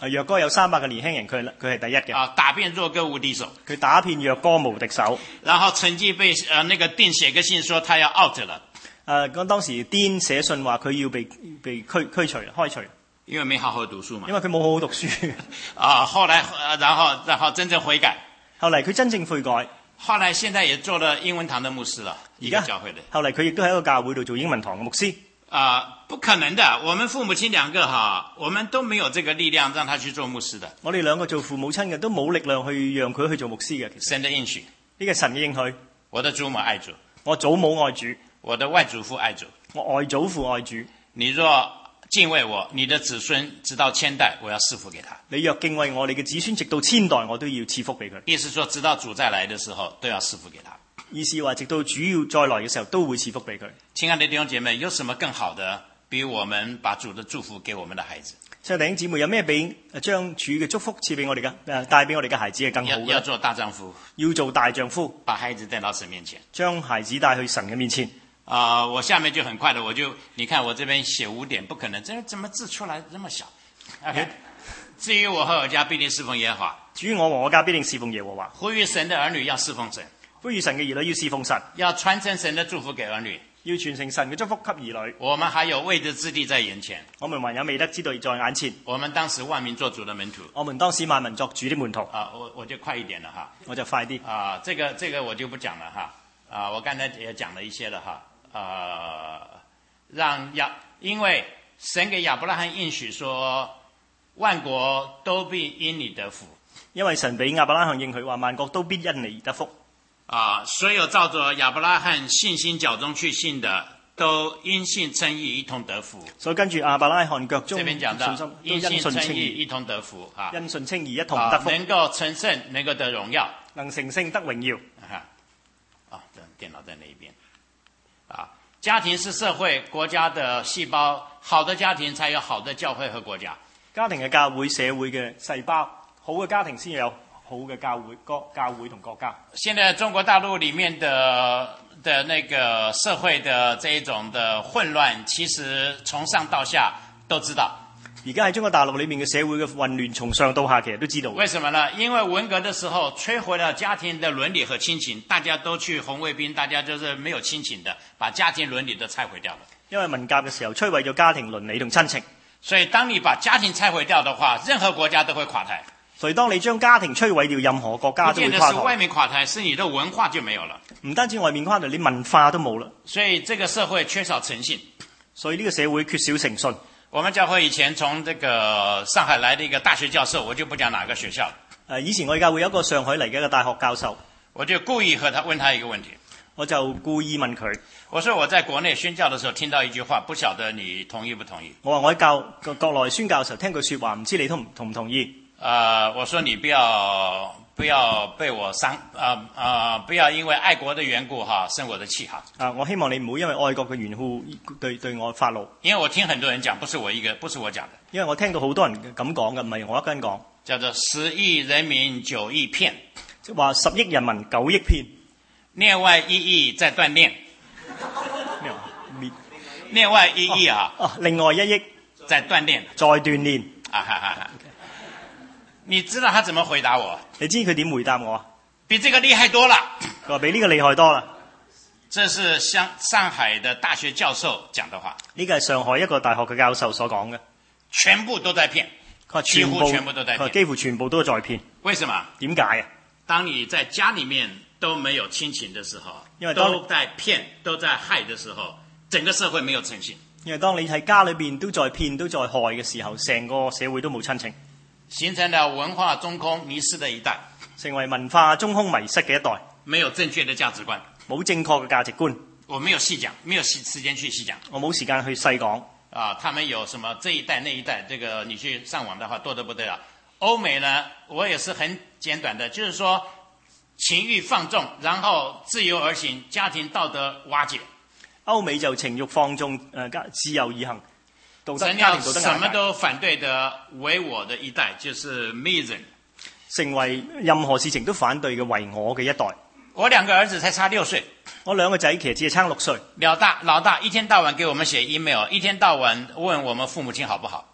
若哥有三百個年輕人，佢佢係第一嘅。 啊，打遍弱哥無敵手。 佢打遍若哥無敵手。 然後曾經被呃那個丁寫個信說他要 out 了。 誒，咁當時丁寫信話佢要被被驅驅除開除。 因為沒好好讀書嘛。 因為佢冇好好讀書。 啊，後來，然後然後真正悔改。 後嚟佢真正悔改。 後來現在也做了英文堂的牧師了，一個教會的。 後嚟佢亦都喺一個教會度做英文堂嘅牧師。 啊、呃，不可能的，我們父母親兩個哈，我們都沒有這個力量讓他去做牧師的。 我哋兩個做父母親嘅都冇力量去讓佢去做牧師嘅。 神的應許， 呢個神嘅應許。 我的祖母愛主， 我祖母愛主， 我的外祖父愛主， 我外祖父愛主。 你若敬畏我，你的子孫直到千代，我要賜福給他。 你若敬畏我，你嘅子孫直到千代，我都要賜福俾佢。 意思說，直到主再來的時候，都要賜福給他。 意思話，直到主要再來嘅時候，都會賜福俾佢。 親愛的弟兄姐妹，有什麼更好的，比我們把主的祝福給我們的孩子？ 所以弟兄姊妹，有咩比將主嘅祝福賜俾我哋嘅誒帶俾我哋嘅孩子係更好嘅？ 要做大丈夫， 要做大丈夫， 把孩子帶到神面前， 將孩子帶去神嘅面前。 啊、呃，我下面就很快的，我就你看我這邊寫五點，不可能，這怎麼字出來這麼小 ？OK。至於我和我家必定侍奉耶和華。 至於我和我家必定侍奉耶和華。 呼籲神的兒女要侍奉神。 呼籲神嘅兒女要侍奉神。 要傳承神的祝福給兒女。 要傳承神嘅祝福給兒女。 我們還有未得之地在眼前。 我們還有未得之地在眼前。 我們當時萬民作主的門徒。 我們當時萬民作主的門徒。 啊，我我就快一點了哈。 我就快啲。 啊，這個這個我就不講了哈。啊，我剛才也講了一些了哈。啊，讓亞，因為神給亞伯拉罕應許說，萬國都必因你得福。 因為神俾亞伯拉罕應許話，萬國都必因你得福。 啊，所有照着亞伯拉罕信心腳中去信的，都因信稱義一同得福。所以跟住亞伯拉罕腳中這邊講到，因信稱義一同得福啊，因信稱義一同得福，啊、能夠成聖，能夠得榮耀， 能成聖得榮耀。 啊，啊，電腦在那一邊。啊，家庭是社會國家的細胞，好的家庭才有好的教會和國家。 家庭嘅教會社會嘅細胞，好嘅家庭先有好嘅教會國教會同國家。 現在中國大陸裡面的的那個社會的這一種的混亂，其實從上到下都知道。 而家喺中國大陸裏面嘅社會嘅混亂，從上到下其實都知道。 為什麼呢？因為文革的時候摧毀了家庭的倫理和親情，大家都去紅衛兵，大家就是沒有親情的，把家庭倫理都拆毀掉了。 因為文革嘅時候摧毀咗家庭倫理同親情， 所以當你把家庭拆毀掉的話，任何國家都會垮台。 所以當你將家庭摧毀掉，任何國家都會垮台。唔見得是外面垮台，是你的文化就沒有了。 唔單止外面垮台，你文化都冇了。 所以這個社會缺少誠信。 所以呢個社會缺少誠信。 我們教會以前從這個上海來的一個大學教授，我就不講哪個學校。 誒，以前我哋教會有一個上海嚟嘅一個大學教授， 我就故意和他問他一個問題， 我就故意問佢， 我說我在國內宣教的時候聽到一句話，不曉得你同意不同意？ 我話我喺教國內宣教嘅時候聽句說話，唔知你同同唔同意？ 呃，我說你不要不要被我傷，啊、呃、啊、呃，不要因為愛國的緣故哈生我的氣哈。 啊，我希望你唔好因為愛國嘅緣故對對我發怒。 因為我聽很多人講，不是我一個，不是我講的。 因為我聽到好多人咁講嘅，唔係我一個人講。 叫做十億人民九億騙， 即係話十億人民九億騙。 另外一億在鍛鍊。 咩話？ 另外一億啊。 哦、啊，另外一億在鍛鍊。 再鍛鍊。 啊哈哈哈。你知道他怎麼回答我？ 你知佢點回答我啊？ 比這個厲害多了。 佢話比呢個厲害多啦。 這是上上海的大學教授講的話。 呢個係上海一個大學嘅教授所講嘅。 全部都在騙。佢話幾乎全部都在騙。 幾乎全部都在騙。 為什麼？ 點解啊？ 當你在家裡面都沒有親情的時候，因為都在騙、都在害的時候，整個社會沒有誠信。因為當你喺家裏邊都在騙、都在害嘅時候，成個社會都冇親情。形成了文化中空迷失的一代，成為文化中空迷失嘅一代，沒有正確的價值觀，冇正確嘅價值觀。我沒有細講，沒有時時間去細講，我冇時間去細講。啊，他們有什麼這一代那一代，這個你去上網的話多得不得了。歐美呢，我也是很簡短的，就是說情慾放縱，然後自由而行，家庭道德瓦解。歐美就情慾放縱，呃，自由而行。神要什麼都反對的唯我的一代，就是 Mason， 成為任何事情都反對嘅唯我嘅一代。我兩個兒子才差六歲，我兩個仔其實只係差六歲。老大老大一天到晚給我們寫 email， 一天到晚問我們父母親好不好。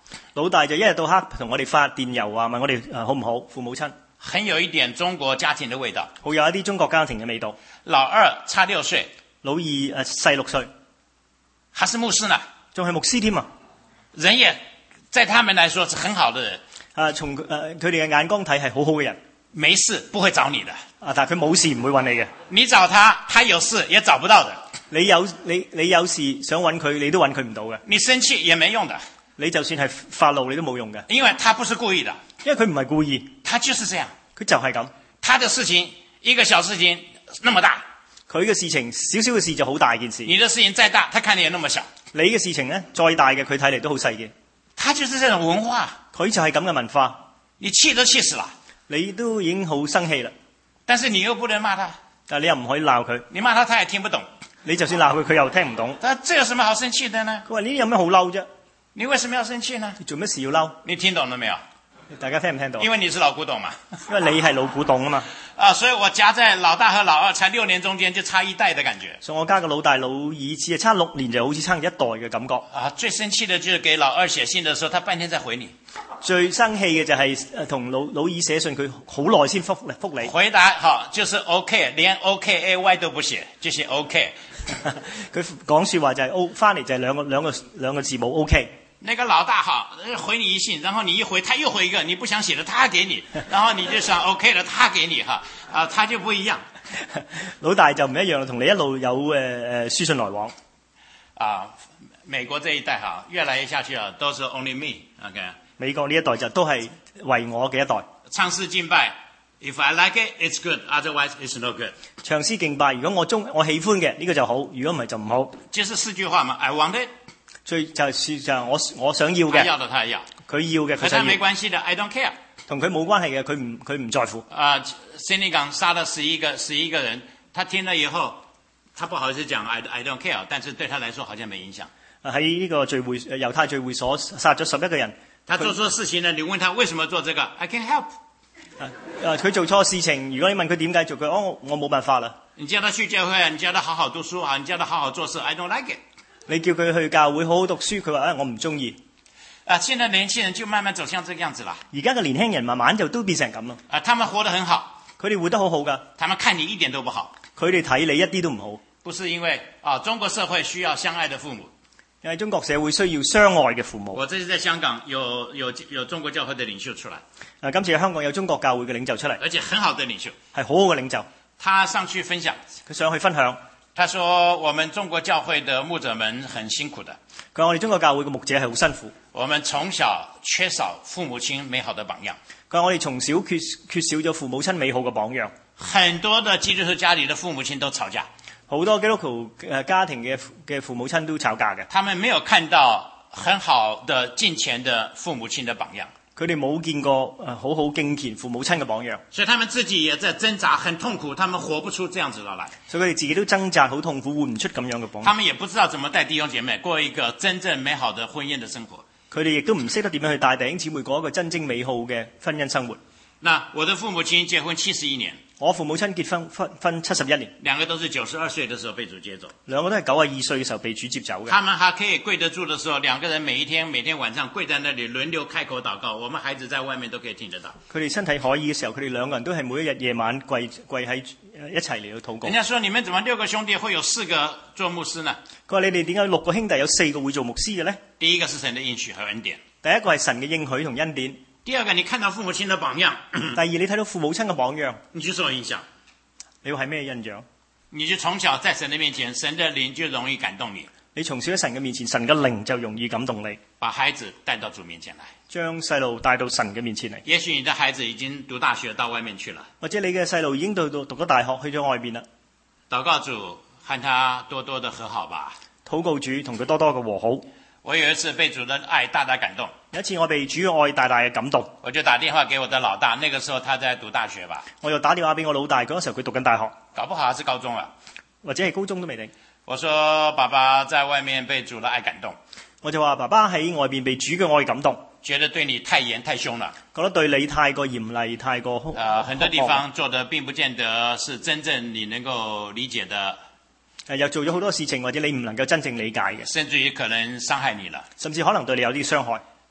老大就一日到黑同我哋發電郵啊，問我哋誒好唔好？父母親很有一點中國家庭的味道， 好有一啲中國家庭嘅味道。 老二差六歲， 老二誒細六歲， 還是牧師呢， 仲係牧師添啊！ 人也在他們來說是很好的人。 啊，從誒佢哋嘅眼光睇係好好嘅人， 沒事不會找你的。 啊，但係佢冇事唔會揾你嘅。 你找他，他有事也找不到的。 你有你你有事想揾佢，你都揾佢唔到嘅。 你生氣也沒用的。 你就算係發怒，你都冇用嘅。 因為他不是故意的， 因為佢唔係故意， 他就是這樣， 佢就係咁。 他的事情一個小事情那麼大， 佢嘅事情少少嘅事就好大件事。 你的事情再大，他看你也那麼小。 你嘅事情呢，再大嘅佢睇嚟都好細嘅。 他就是這種文化， 佢就係咁嘅文化。 你氣都氣死了， 你都已經好生氣啦， 但是你又不能罵他， 但係你又唔可以鬧佢。 你罵他，他也聽不懂。 你就算鬧佢，佢又聽唔懂。 他這有什麼好生氣的呢？ 佢話呢啲有咩好嬲啫？ 你為什麼要生氣呢？ 你做咩事要嬲？ 你聽懂了沒有？ 大家聽唔聽到？ 因為你是老古董嘛。 因為你係老古董啊嘛。 啊，所以我夾在老大和老二才六年中間，就差一代的感覺。 所以我加個老大老二只係差六年，就好似差一代嘅感覺。 啊，最生氣的就是給老二寫信的時候，他半天再回你。 最生氣嘅就係誒同老老二寫信，佢好耐先覆覆你。 回答好就是 OK， 連 OK A Y 都不寫，就寫 OK。 佢講說話就係 O， 翻嚟就係兩個兩個兩個字母 OK。 那個老大好，回你一信，然後你一回，他又回一個，你不想寫的他給你，然後你就想 OK 了，他給你哈，啊，他就不一樣。 老大就唔一樣，同你一路有誒誒書信來往。 啊，美國這一代哈，越來越下去啊，都是 only me，OK。 美國呢一代就都係為我嘅一代。 唱詩敬拜 ，if I like it, it's good. Otherwise, it's no good. 唱詩敬拜，如果我中我喜歡嘅呢個就好，如果唔係就唔好。 就是四句話嘛 ，I want it。 最就係就係我我想要嘅。 他要的他要。 佢要嘅佢和他沒關係的 ，I don't care。 同佢冇關係嘅，佢唔佢唔在乎。 啊，仙尼港殺了十一個十一個人，他聽了以後，他不好意思講 I I don't care，但是對他來說好像沒影響。 喺呢個聚會猶太聚會所殺咗十一個人。 他做錯事情呢，你問他為什麼做這個 ，I can help。 啊，佢做錯事情，如果你問佢點解做，佢哦我冇辦法啦。 你叫他去教會啊，你叫他好好讀書啊，你叫他好好做事 ，I don't like it。 你叫佢去教會好好讀書，佢話啊我唔中意。 啊，現在年輕人就慢慢走向這個樣子啦。 而家嘅年輕人慢慢就都變成咁咯。 啊，他們活得很好， 佢哋活得好好噶。 他們看你一點都不好。 佢哋睇你一啲都唔好。 不是因為啊，中國社會需要相愛的父母。 因為中國社會需要相愛嘅父母。 我這次在香港有有有中國教會的領袖出來。 啊，今次喺香港有中國教會嘅領袖出嚟， 而且很好的領袖， 係好好嘅領袖。 他上去分享， 佢上去分享。 他說：我們中國教會的牧者們很辛苦的。 佢話我哋中國教會嘅牧者係好辛苦。 我們從小缺少父母親美好的榜樣。 佢話我哋從小缺缺少咗父母親美好嘅榜樣。 很多的基督徒家裏的父母親都吵架。好多基督徒誒家庭嘅嘅父母親都吵架嘅。 他們沒有看到很好的敬虔的父母親的榜樣。 佢哋冇見過誒好好敬虔父母親嘅榜樣。 所以他們自己也在掙扎，很痛苦，他們活不出這樣子的來。 所以佢哋自己都掙扎，好痛苦，活唔出咁樣嘅榜樣。 他們也不知道怎麼帶弟兄姐妹過一個真正美好的婚姻的生活。 佢哋亦都唔識得點樣去帶弟兄姊妹過一個真正美好嘅婚姻生活。 那我的父母親結婚七十一年。 我父母親結婚婚婚七十一年， 兩個都是九十二歲的時候被主接走， 兩個都係九十二歲嘅時候被主接走嘅。 他們還可以跪得住的時候，兩個人每一天每天晚上跪在那裡輪流開口禱告，我們孩子在外面都可以聽得到。 佢哋身體可以嘅時候，佢哋兩個人都係每一日夜晚跪跪喺一齊嚟到禱告。 人家說你們怎麼六個兄弟會有四個做牧師呢？ 佢話你哋點解六個兄弟有四個會做牧師嘅呢？ 第一個是神的應許和恩典， 第一個係神嘅應許同恩典。 第二個你看到父母親的榜樣， 第二你睇到父母親嘅榜樣， 你就受影響。 你會係咩印象？ 你就從小在神的面前，神的靈就容易感動你。 你從小喺神嘅面前，神嘅靈就容易感動你。 把孩子帶到主面前來， 將細路帶到神嘅面前嚟。 也許你的孩子已經讀大學到外面去了， 或者你嘅細路已經到到讀咗大學去咗外邊啦。 禱告主，和他多多的和好吧。 禱告主，同佢多多嘅和好。 我有一次被主的愛大大感動， 有一次我被主嘅愛大大嘅感動， 我就打電話給我的老大，那個時候他在讀大學吧， 我又打電話俾我老大，嗰個時候佢讀緊大學， 搞不好還是高中了， 或者係高中都未定。 我說爸爸在外面被主的愛感動， 我就話爸爸喺外邊被主嘅愛感動， 覺得對你太嚴太兇了， 覺得對你太過嚴厲太過兇， 呃，很多地方做的並不見得是真正你能夠理解的。 又做咗好多事情，或者你唔能夠真正理解嘅， 甚至於可能傷害你了， 甚至可能對你有啲傷害。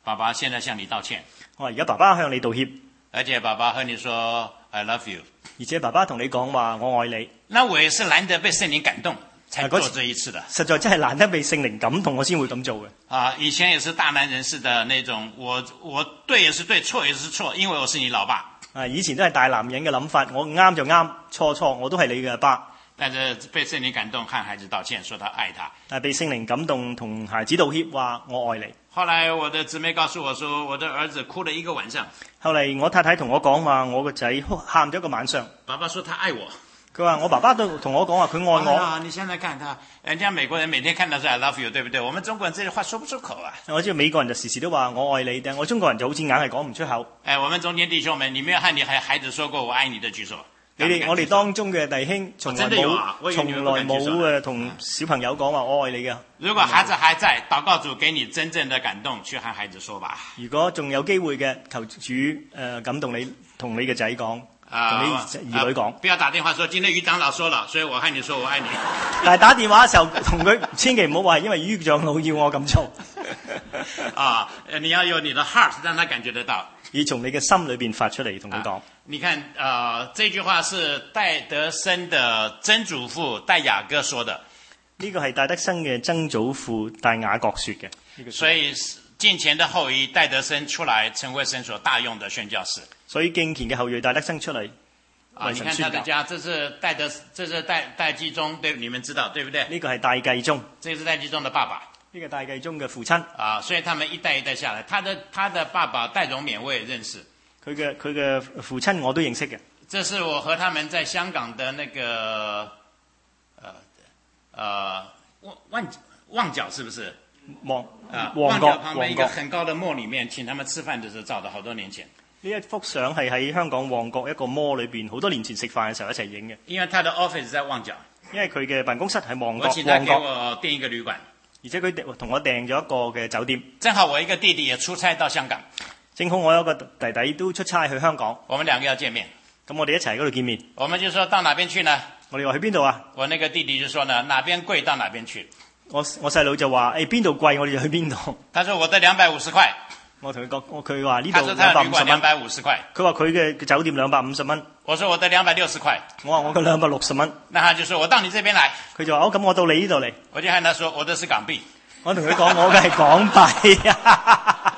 爸爸現在向你道歉。 我話而家爸爸向你道歉， 而且爸爸和你說 I love you。 而且爸爸同你講話我愛你。 那我也是難得被聖靈感動才做這一次的。 實在真係難得被聖靈感動，我先會咁做嘅。 啊，以前也是大男人式的那種，我我對也是對，錯也是錯，因為我是你老爸。 啊，以前都係大男人嘅諗法，我啱就啱，錯錯我都係你嘅阿爸。 但是被聖靈感動，向孩子道歉，說他愛他。 但被聖靈感動，同孩子道歉，話我愛你。 後來我的姊妹告訴我說，我的兒子哭了一個晚上。 後嚟我太太同我講話，我個仔喊咗一個晚上。 爸爸說他愛我。 佢話我爸爸都同我講話，佢愛我。 啊，你現在看他，人家美國人每天看到是 I love you， 對不對？我們中國人這句話說不出口啊。 我知道美國人就時時都話我愛你，但我中國人就好似硬係講唔出口。 哎，我們中間弟兄們，你沒有和你孩孩子說過我愛你的舉手。 你哋我哋當中嘅弟兄，從來冇從來冇誒同小朋友講話我愛你嘅。 如果孩子還在，禱告主給你真正的感動，去和孩子說吧。 如果仲有機會嘅，求主誒、呃、感動你，同你嘅仔講，同你兒女講、呃呃。不要打電話說，今天於長老說了，所以我和你說我愛你。 但係打電話嘅時候，同佢千祈唔好話，因為於長老要我咁做。 啊，你要有你的 heart，讓他感覺得到。 而從你嘅心裏邊發出嚟，同佢講。 你看，呃，這句話是戴德生的曾祖父戴雅各說的。 呢個係戴德生嘅曾祖父戴雅各說嘅。 所以敬虔的後裔戴德生出來，成為神所大用的宣教士。 所以敬虔嘅後裔戴德生出嚟。 啊，你看他的家，這是戴德，這是戴戴繼宗，對，你們知道對不對？ 呢個係戴繼宗， 這個是戴繼宗的爸爸。 呢個戴繼宗嘅父親。啊， 所以他們一代一代下來，他的他的爸爸戴榮勉我也認識。 佢嘅佢嘅父親我都認識嘅。 這是我和他們在香港的那個，呃，呃，旺旺旺角是不是？ 旺啊，旺角旁邊一個很高的 mall 裡面，請他們吃飯的時候照的，好多年前。 呢一幅相係喺香港旺角一個 mall 裏邊，好多年前食飯嘅時候一齊影嘅。 因為他的 office 在旺角。因為佢嘅辦公室喺旺角。 我請他給我訂一個旅館。 而且佢同我訂咗一個嘅酒店。 正好我一個弟弟也出差到香港。 正好我有個弟弟都出差去香港。 我們兩個要見面。 咁我哋一齊喺嗰度見面。 我們就說到哪邊去呢？ 我哋話去邊度啊？ 我那個弟弟就說呢，哪邊貴到哪邊去。 我我細佬就話，誒邊度貴我哋就去邊度。 他說我得兩百五十塊。我同佢講，佢話呢度兩百五十蚊。兩百五十塊。佢話佢嘅酒店兩百五十蚊。 我說我得兩百六十塊。我話我嘅兩百六十蚊。 那他就說我到你這邊來。 佢就話好，咁我到你呢度嚟。 我就向他說我的是港幣。 我同佢講我嘅係港幣啊。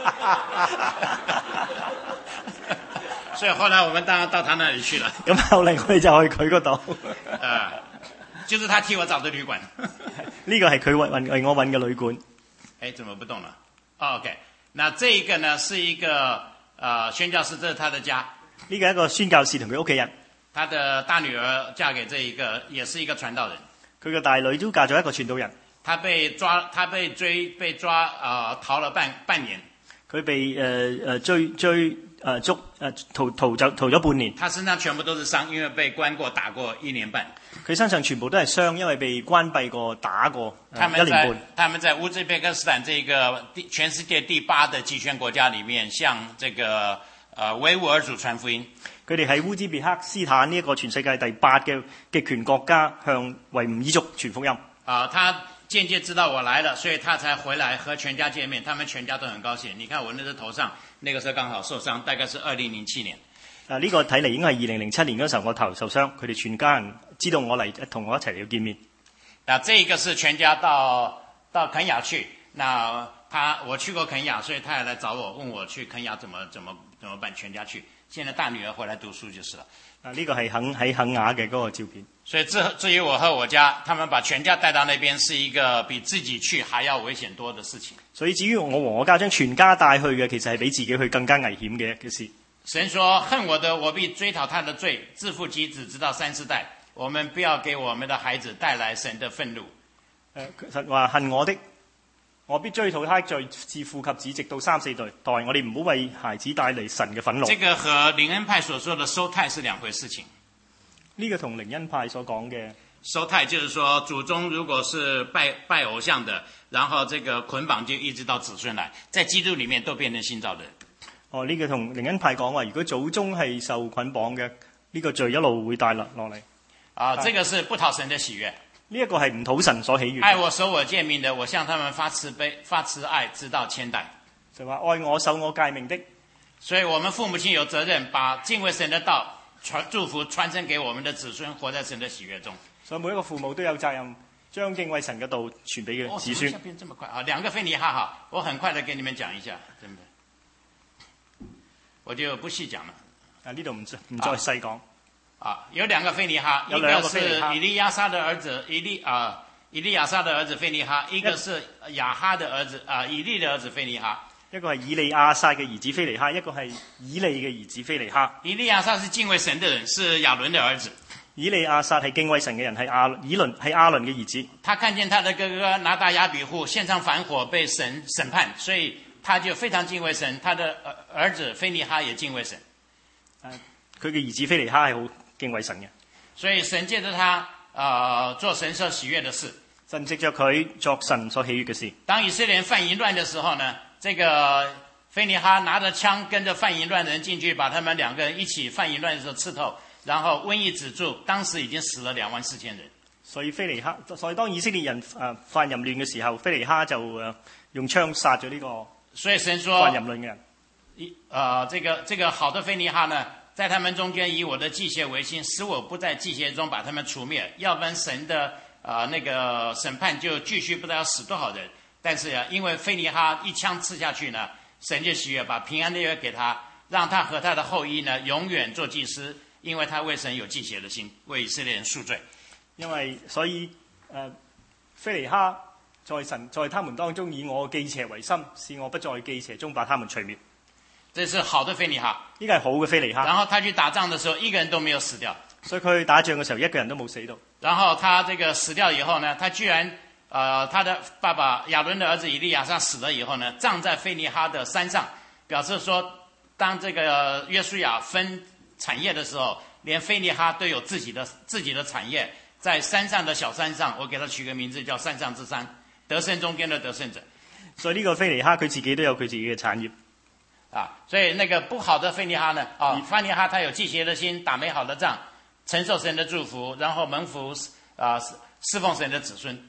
所以後來我們當然到他那裡去了。 咁後嚟我哋就去佢嗰度。 啊，就是他替我找的旅館。 呢個係佢為為我揾嘅旅館。 哎，怎麼不動了？哦 OK，那這一個呢，是一個呃宣教士，這是他的家。呢個一個宣教士同佢屋企人。他的大女兒嫁給這一個，也是一個傳道人。佢嘅大女都嫁咗一個傳道人。他被抓，他被追，被抓啊、呃，逃了半半年。佢被誒誒、呃、追追。誒捉誒逃逃走逃咗半年。他身上全部都是傷，因為被關過打過一年半。佢身上全部都係傷，因為被關閉過打過、呃、一年半。他們在烏茲別克斯坦這個全世界第八的極權國家裡面，向這個誒維吾爾族傳福音。佢哋喺烏茲別克斯坦呢一個全世界第八嘅極權國家，向維吾爾族傳福音。啊，他間接知道我來了，所以他才回來和全家見面。他們全家都很高興。你看我那隻頭上。那個時候剛好受傷，大概是二零零七年。啊，呢個睇嚟應該係二零零七年嗰時候我頭受傷，佢哋全家人知道我嚟，同我一齊嚟見面。嗱，這個是全家到到肯亞去。那他我去過肯亞，所以他也來找我，問我去肯亞怎麼怎麼怎麼辦，全家去。現在大女兒回來讀書就是了。啊，呢個係肯喺肯亞嘅嗰個照片。所以至至於我和我家，他們把全家帶到那邊，是一個比自己去還要危險多的事情。所以至於我和我家將全家帶去嘅，其實係比自己去更加危險嘅嘅事。神說：恨我的，我必追討他的罪，自父及子，直到三四代。我們不要給我們的孩子帶來神的憤怒。誒，其實話恨我的，我必追討他的罪，自父及子，直到三四代。代我哋唔好為孩子帶嚟神嘅憤怒。這個和靈恩派所說的收態是兩回事情。呢個同靈恩派所講嘅收態，就是說祖宗如果是拜拜偶像的，然後這個捆綁就一直到子孫來，在基督裡面都變成新造的人。哦，呢、這個同靈恩派講話，如果祖宗係受捆綁嘅，呢、這個罪一路會帶落落嚟。啊，這個是不討神的喜悅。呢一個係唔討神所喜悅。愛我守我誡命的，我向他們發慈悲、發慈愛，直到千代。 就話愛我守我誡命的。 所以我們父母親有責任把敬畏神的道傳祝福傳承給我們的子孫，活在神的喜悅中。 所以每一個父母都有責任將敬畏神嘅道傳俾佢子孫。 哦，變這麼快啊！兩個非尼哈哈，我很快的給你們講一下，真的，我就不細講了。 啊，呢度唔唔再細講。 啊，有兩個非尼哈，一個是以利亞撒的兒子以利啊，以利亞撒的兒子非尼哈，一個是亞哈的兒子啊，以利的兒子非尼哈。一個係以利亞撒嘅兒子非尼哈，一個係以利嘅兒子非尼哈。以利亞撒是敬畏神的人，是亞倫的兒子。以利亞撒係敬畏神嘅人，係亞以倫係亞倫嘅兒子。他看見他的哥哥拿答亞比戶獻上反火被神審判，所以他就非常敬畏神。他的兒子非尼哈也敬畏神。誒，佢嘅兒子非尼哈係好敬畏神嘅，所以神借着他啊、呃、做神所喜悅的事。神藉着佢作神所喜悅嘅事。當以色列人犯淫亂的時候呢，這個非尼哈拿着槍跟着犯淫亂的人進去，把他們兩個人一起犯淫亂的時候刺透，然後瘟疫止住，當時已經死了兩萬四千人。所以非尼哈，所以當以色列人誒、呃、犯淫亂嘅時候，非尼哈就誒、呃、用槍殺咗呢個所以神說犯淫亂嘅人。一啊、呃，這個這個好的非尼哈呢，在他們中間以我的忌邪為心，使我不在忌邪中把他們除滅，要不然神的啊、呃、那個審判就繼續不知道要死多少人。但是啊，因為非尼哈一槍刺下去呢，神就喜悅把平安的約給他，讓他和他的後裔呢永遠做祭司，因為他為神有忌邪的心，為以色列人贖罪。因為所以誒、呃，非尼哈在神在他們當中以我忌邪為心，使我不在忌邪中把他們除滅。這是好的非尼哈，呢個係好嘅非尼哈。然後他去打仗的時候，一個人都沒有死掉。所以佢去打仗嘅時候，一個人都冇死到。然後他這個死掉以後呢，他居然。呃，他的爸爸亞倫的兒子以利亞撒死了以後呢，葬在非尼哈的山上，表示說，當這個約書亞分產業的時候，連非尼哈都有自己的自己的產業，在山上的小山上，我給他取個名字叫山上之山，得勝中間的得勝者。所以呢個非尼哈佢自己都有佢自己嘅產業，啊，所以那個不好的非尼哈呢，啊，非尼哈他有忌邪的心，打美好的仗，承受神的祝福，然後蒙福啊侍奉神的子孫。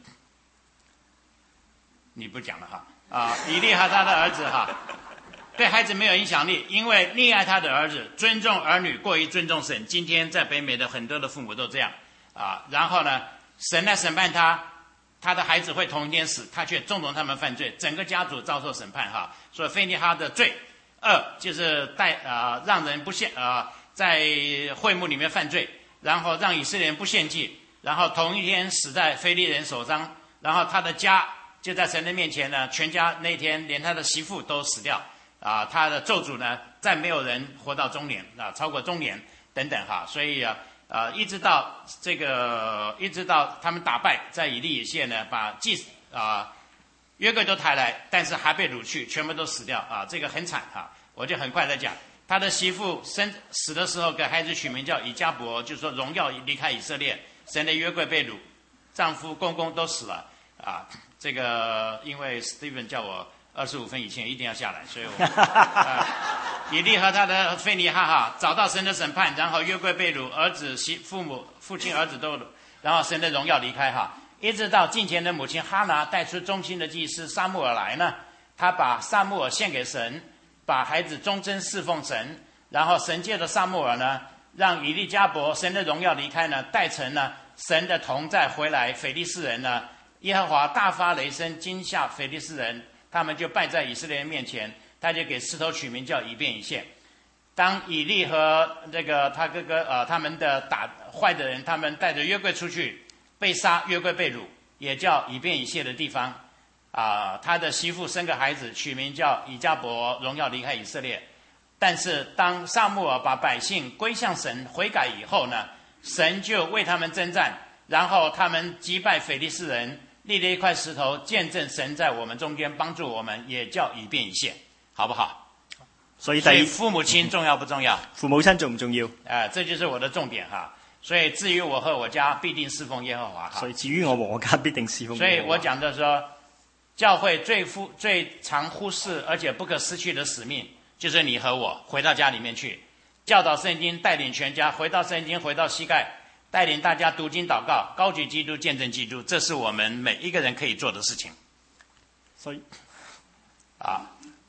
你不講了哈啊！以利和他的兒子哈，對孩子沒有影響力，因為溺愛他的兒子，尊重兒女過於尊重神。今天在北美的很多的父母都這樣啊。然後呢，神來審判他，他的孩子會同一天死，他卻縱容他們犯罪，整個家族遭受審判哈。所以非尼哈的罪，二就是帶啊讓人不獻啊在會幕裡面犯罪，然後讓以色列人不獻祭，然後同一天死在非利人手上，然後他的家。就在神的面前呢，全家那天連他的媳婦都死掉，啊，他的咒詛呢，再沒有人活到中年啊，超過中年等等哈，所以啊，啊，一直到這個，一直到他們打敗，在以利以謝呢，把祭啊約櫃都抬來，但是還被擄去，全部都死掉啊，這個很慘哈，我就很快的講，他的媳婦生死的時候給孩子取名叫以迦博，就是說榮耀離開以色列，神的約櫃被擄，丈夫公公都死了啊。這個因為 Steven 叫我二十五分以前一定要下來，所以我、呃、以利和他的非尼哈哈找到神的審判，然後約櫃被擄，兒子媳父母父親兒子都擄，然後神的榮耀離開哈，一直到敬虔的母親哈拿帶出忠心的祭司撒母耳來呢，他把撒母耳獻給神，把孩子忠貞侍奉神，然後神借着撒母耳呢，讓以利加伯神的榮耀離開呢，帶成呢神的同在回來，非利士人呢。耶和華大發雷聲，驚嚇非利士人，他們就敗在以色列人面前。他就給石頭取名叫以便以謝。當以利和這個他哥哥呃他們的打壞的人，他們帶着約櫃出去被殺，約櫃被擄，也叫以便以謝的地方啊、呃。他的媳婦生個孩子，取名叫以迦博，榮耀離開以色列。但是當撒母耳把百姓歸向神悔改以後呢，神就為他們征戰，然後他們擊敗非利士人。立了一塊石頭，見證神在我們中間幫助我們，也叫以便以謝，好不好？所以，所以父母親重要不重要？父母親重唔重要？誒、呃，這就是我的重點哈。所以至於我和我家，必定侍奉耶和華。所以至於我和我家，必定侍奉耶和華。所以我講的說，教會最忽最常忽視而且不可失去的使命，就是你和我回到家裡面去，教導聖經，帶領全家回到聖經，回到膝蓋。帶領大家讀經禱告，高舉基督，見證基督，這是我們每一個人可以做的事情。所以，啊，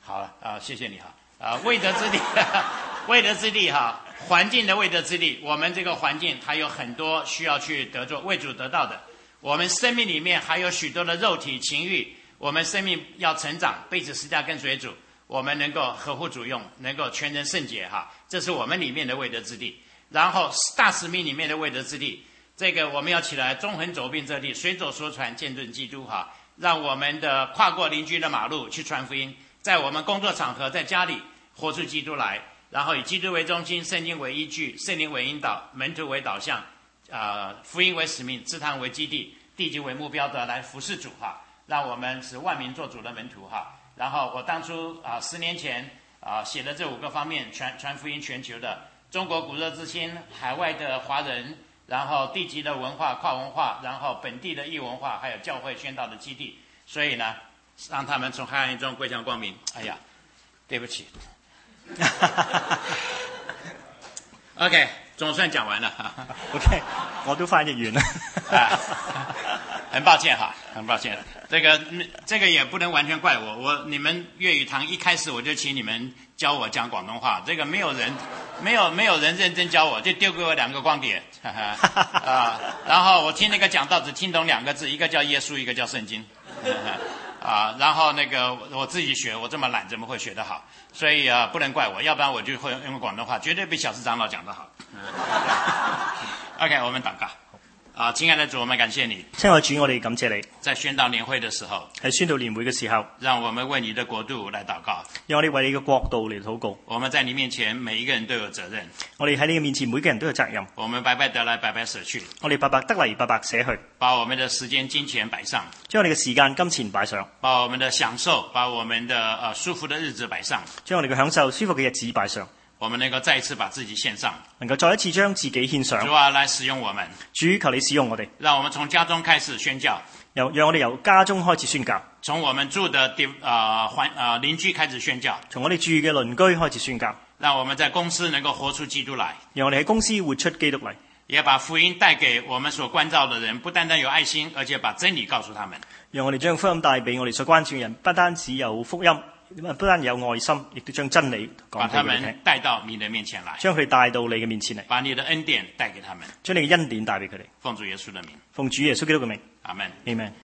好了啊、呃，謝謝你哈啊，未得之地，未得之地哈，環境的未得之地，我們這個環境還有很多需要去得着為主得到的。我們生命裏面還有許多的肉體情欲，我們生命要成長，背起十字架跟隨主，我們能夠合乎主用，能夠全人聖潔哈，這是我們裡面的未得之地。然後大使命裡面的未得之地，這個我們要起來縱橫走遍這地，隨走說傳見證基督哈，讓我們的跨過鄰居的馬路去傳福音，在我們工作場合，在家裡活出基督來，然後以基督為中心，聖經為依據，聖靈為引導，門徒為導向。呃，福音為使命，支堂為基地，地基為目標的來服侍主哈，讓我們使萬民做主的門徒哈。然後我當初啊、呃、十年前啊、呃、寫的這五個方面，傳傳福音全球的中國古熱之心，海外的華人，然後地級的文化跨文化，然後本地的異文化，還有教會宣道的基地。所以呢，讓他們從黑暗中歸向光明。哎呀，對不起。OK。總算講完了哈 ，OK，我都翻譯完了啊，很抱歉哈，很抱歉，這個這個也不能完全怪我，我你們粵語堂一開始我就請你們教我講廣東話，這個沒有人沒有沒有人認真教我，就丟給我兩個光碟，哈哈啊，然後我聽那個講道只聽懂兩個字，一個叫耶穌，一個叫聖經，啊，然後那個我自己學，我這麼懶怎麼會學得好？所以啊，不能怪我，要不然我就會用廣東話，絕對比小市長老講得好。OK， 我們禱告。啊，親愛的主，我們感謝你。 親愛的主，我哋感謝你。 在宣道年會的時候， 喺宣道年會嘅時候， 讓我們為你的國度來禱告。 讓我哋為你嘅國度嚟禱告。 我們在你面前每一個人都有責任。 我哋喺你嘅面前每個人都有責任。 我們白白得來，白白捨去。 我哋白白得嚟，白白捨去。 把我們的時間、金錢擺上。 將我哋嘅時間、金錢擺上。 把我們的享受、把我們的呃舒服的日子擺上。 將我哋嘅享受、舒服嘅日子擺上。 我們能夠再一次把自己獻上， 能夠再一次將自己獻上。 主啊，來使用我們。 主，求你使用我哋。 讓我們從家中開始宣教。 由讓我哋由家中開始宣教。 從我們住的地啊環啊鄰居開始宣教。 從我哋住嘅鄰居開始宣教。 讓我們在公司能夠活出基督來。 讓我哋喺公司活出基督嚟。 也把福音帶給我們所關照的人，不單單有愛心，而且把真理告訴他們。 讓我哋將福音帶俾我哋所關注嘅人，不單只有福音。不單有愛心，亦都將真理講俾佢哋聽。把他們帶到你的面前來， 將佢哋帶到你嘅面前嚟。 把你的恩典帶給他們， 將你嘅恩典帶俾佢哋。 奉主耶穌的名， 奉主耶穌基督嘅名。 阿門。 Amen。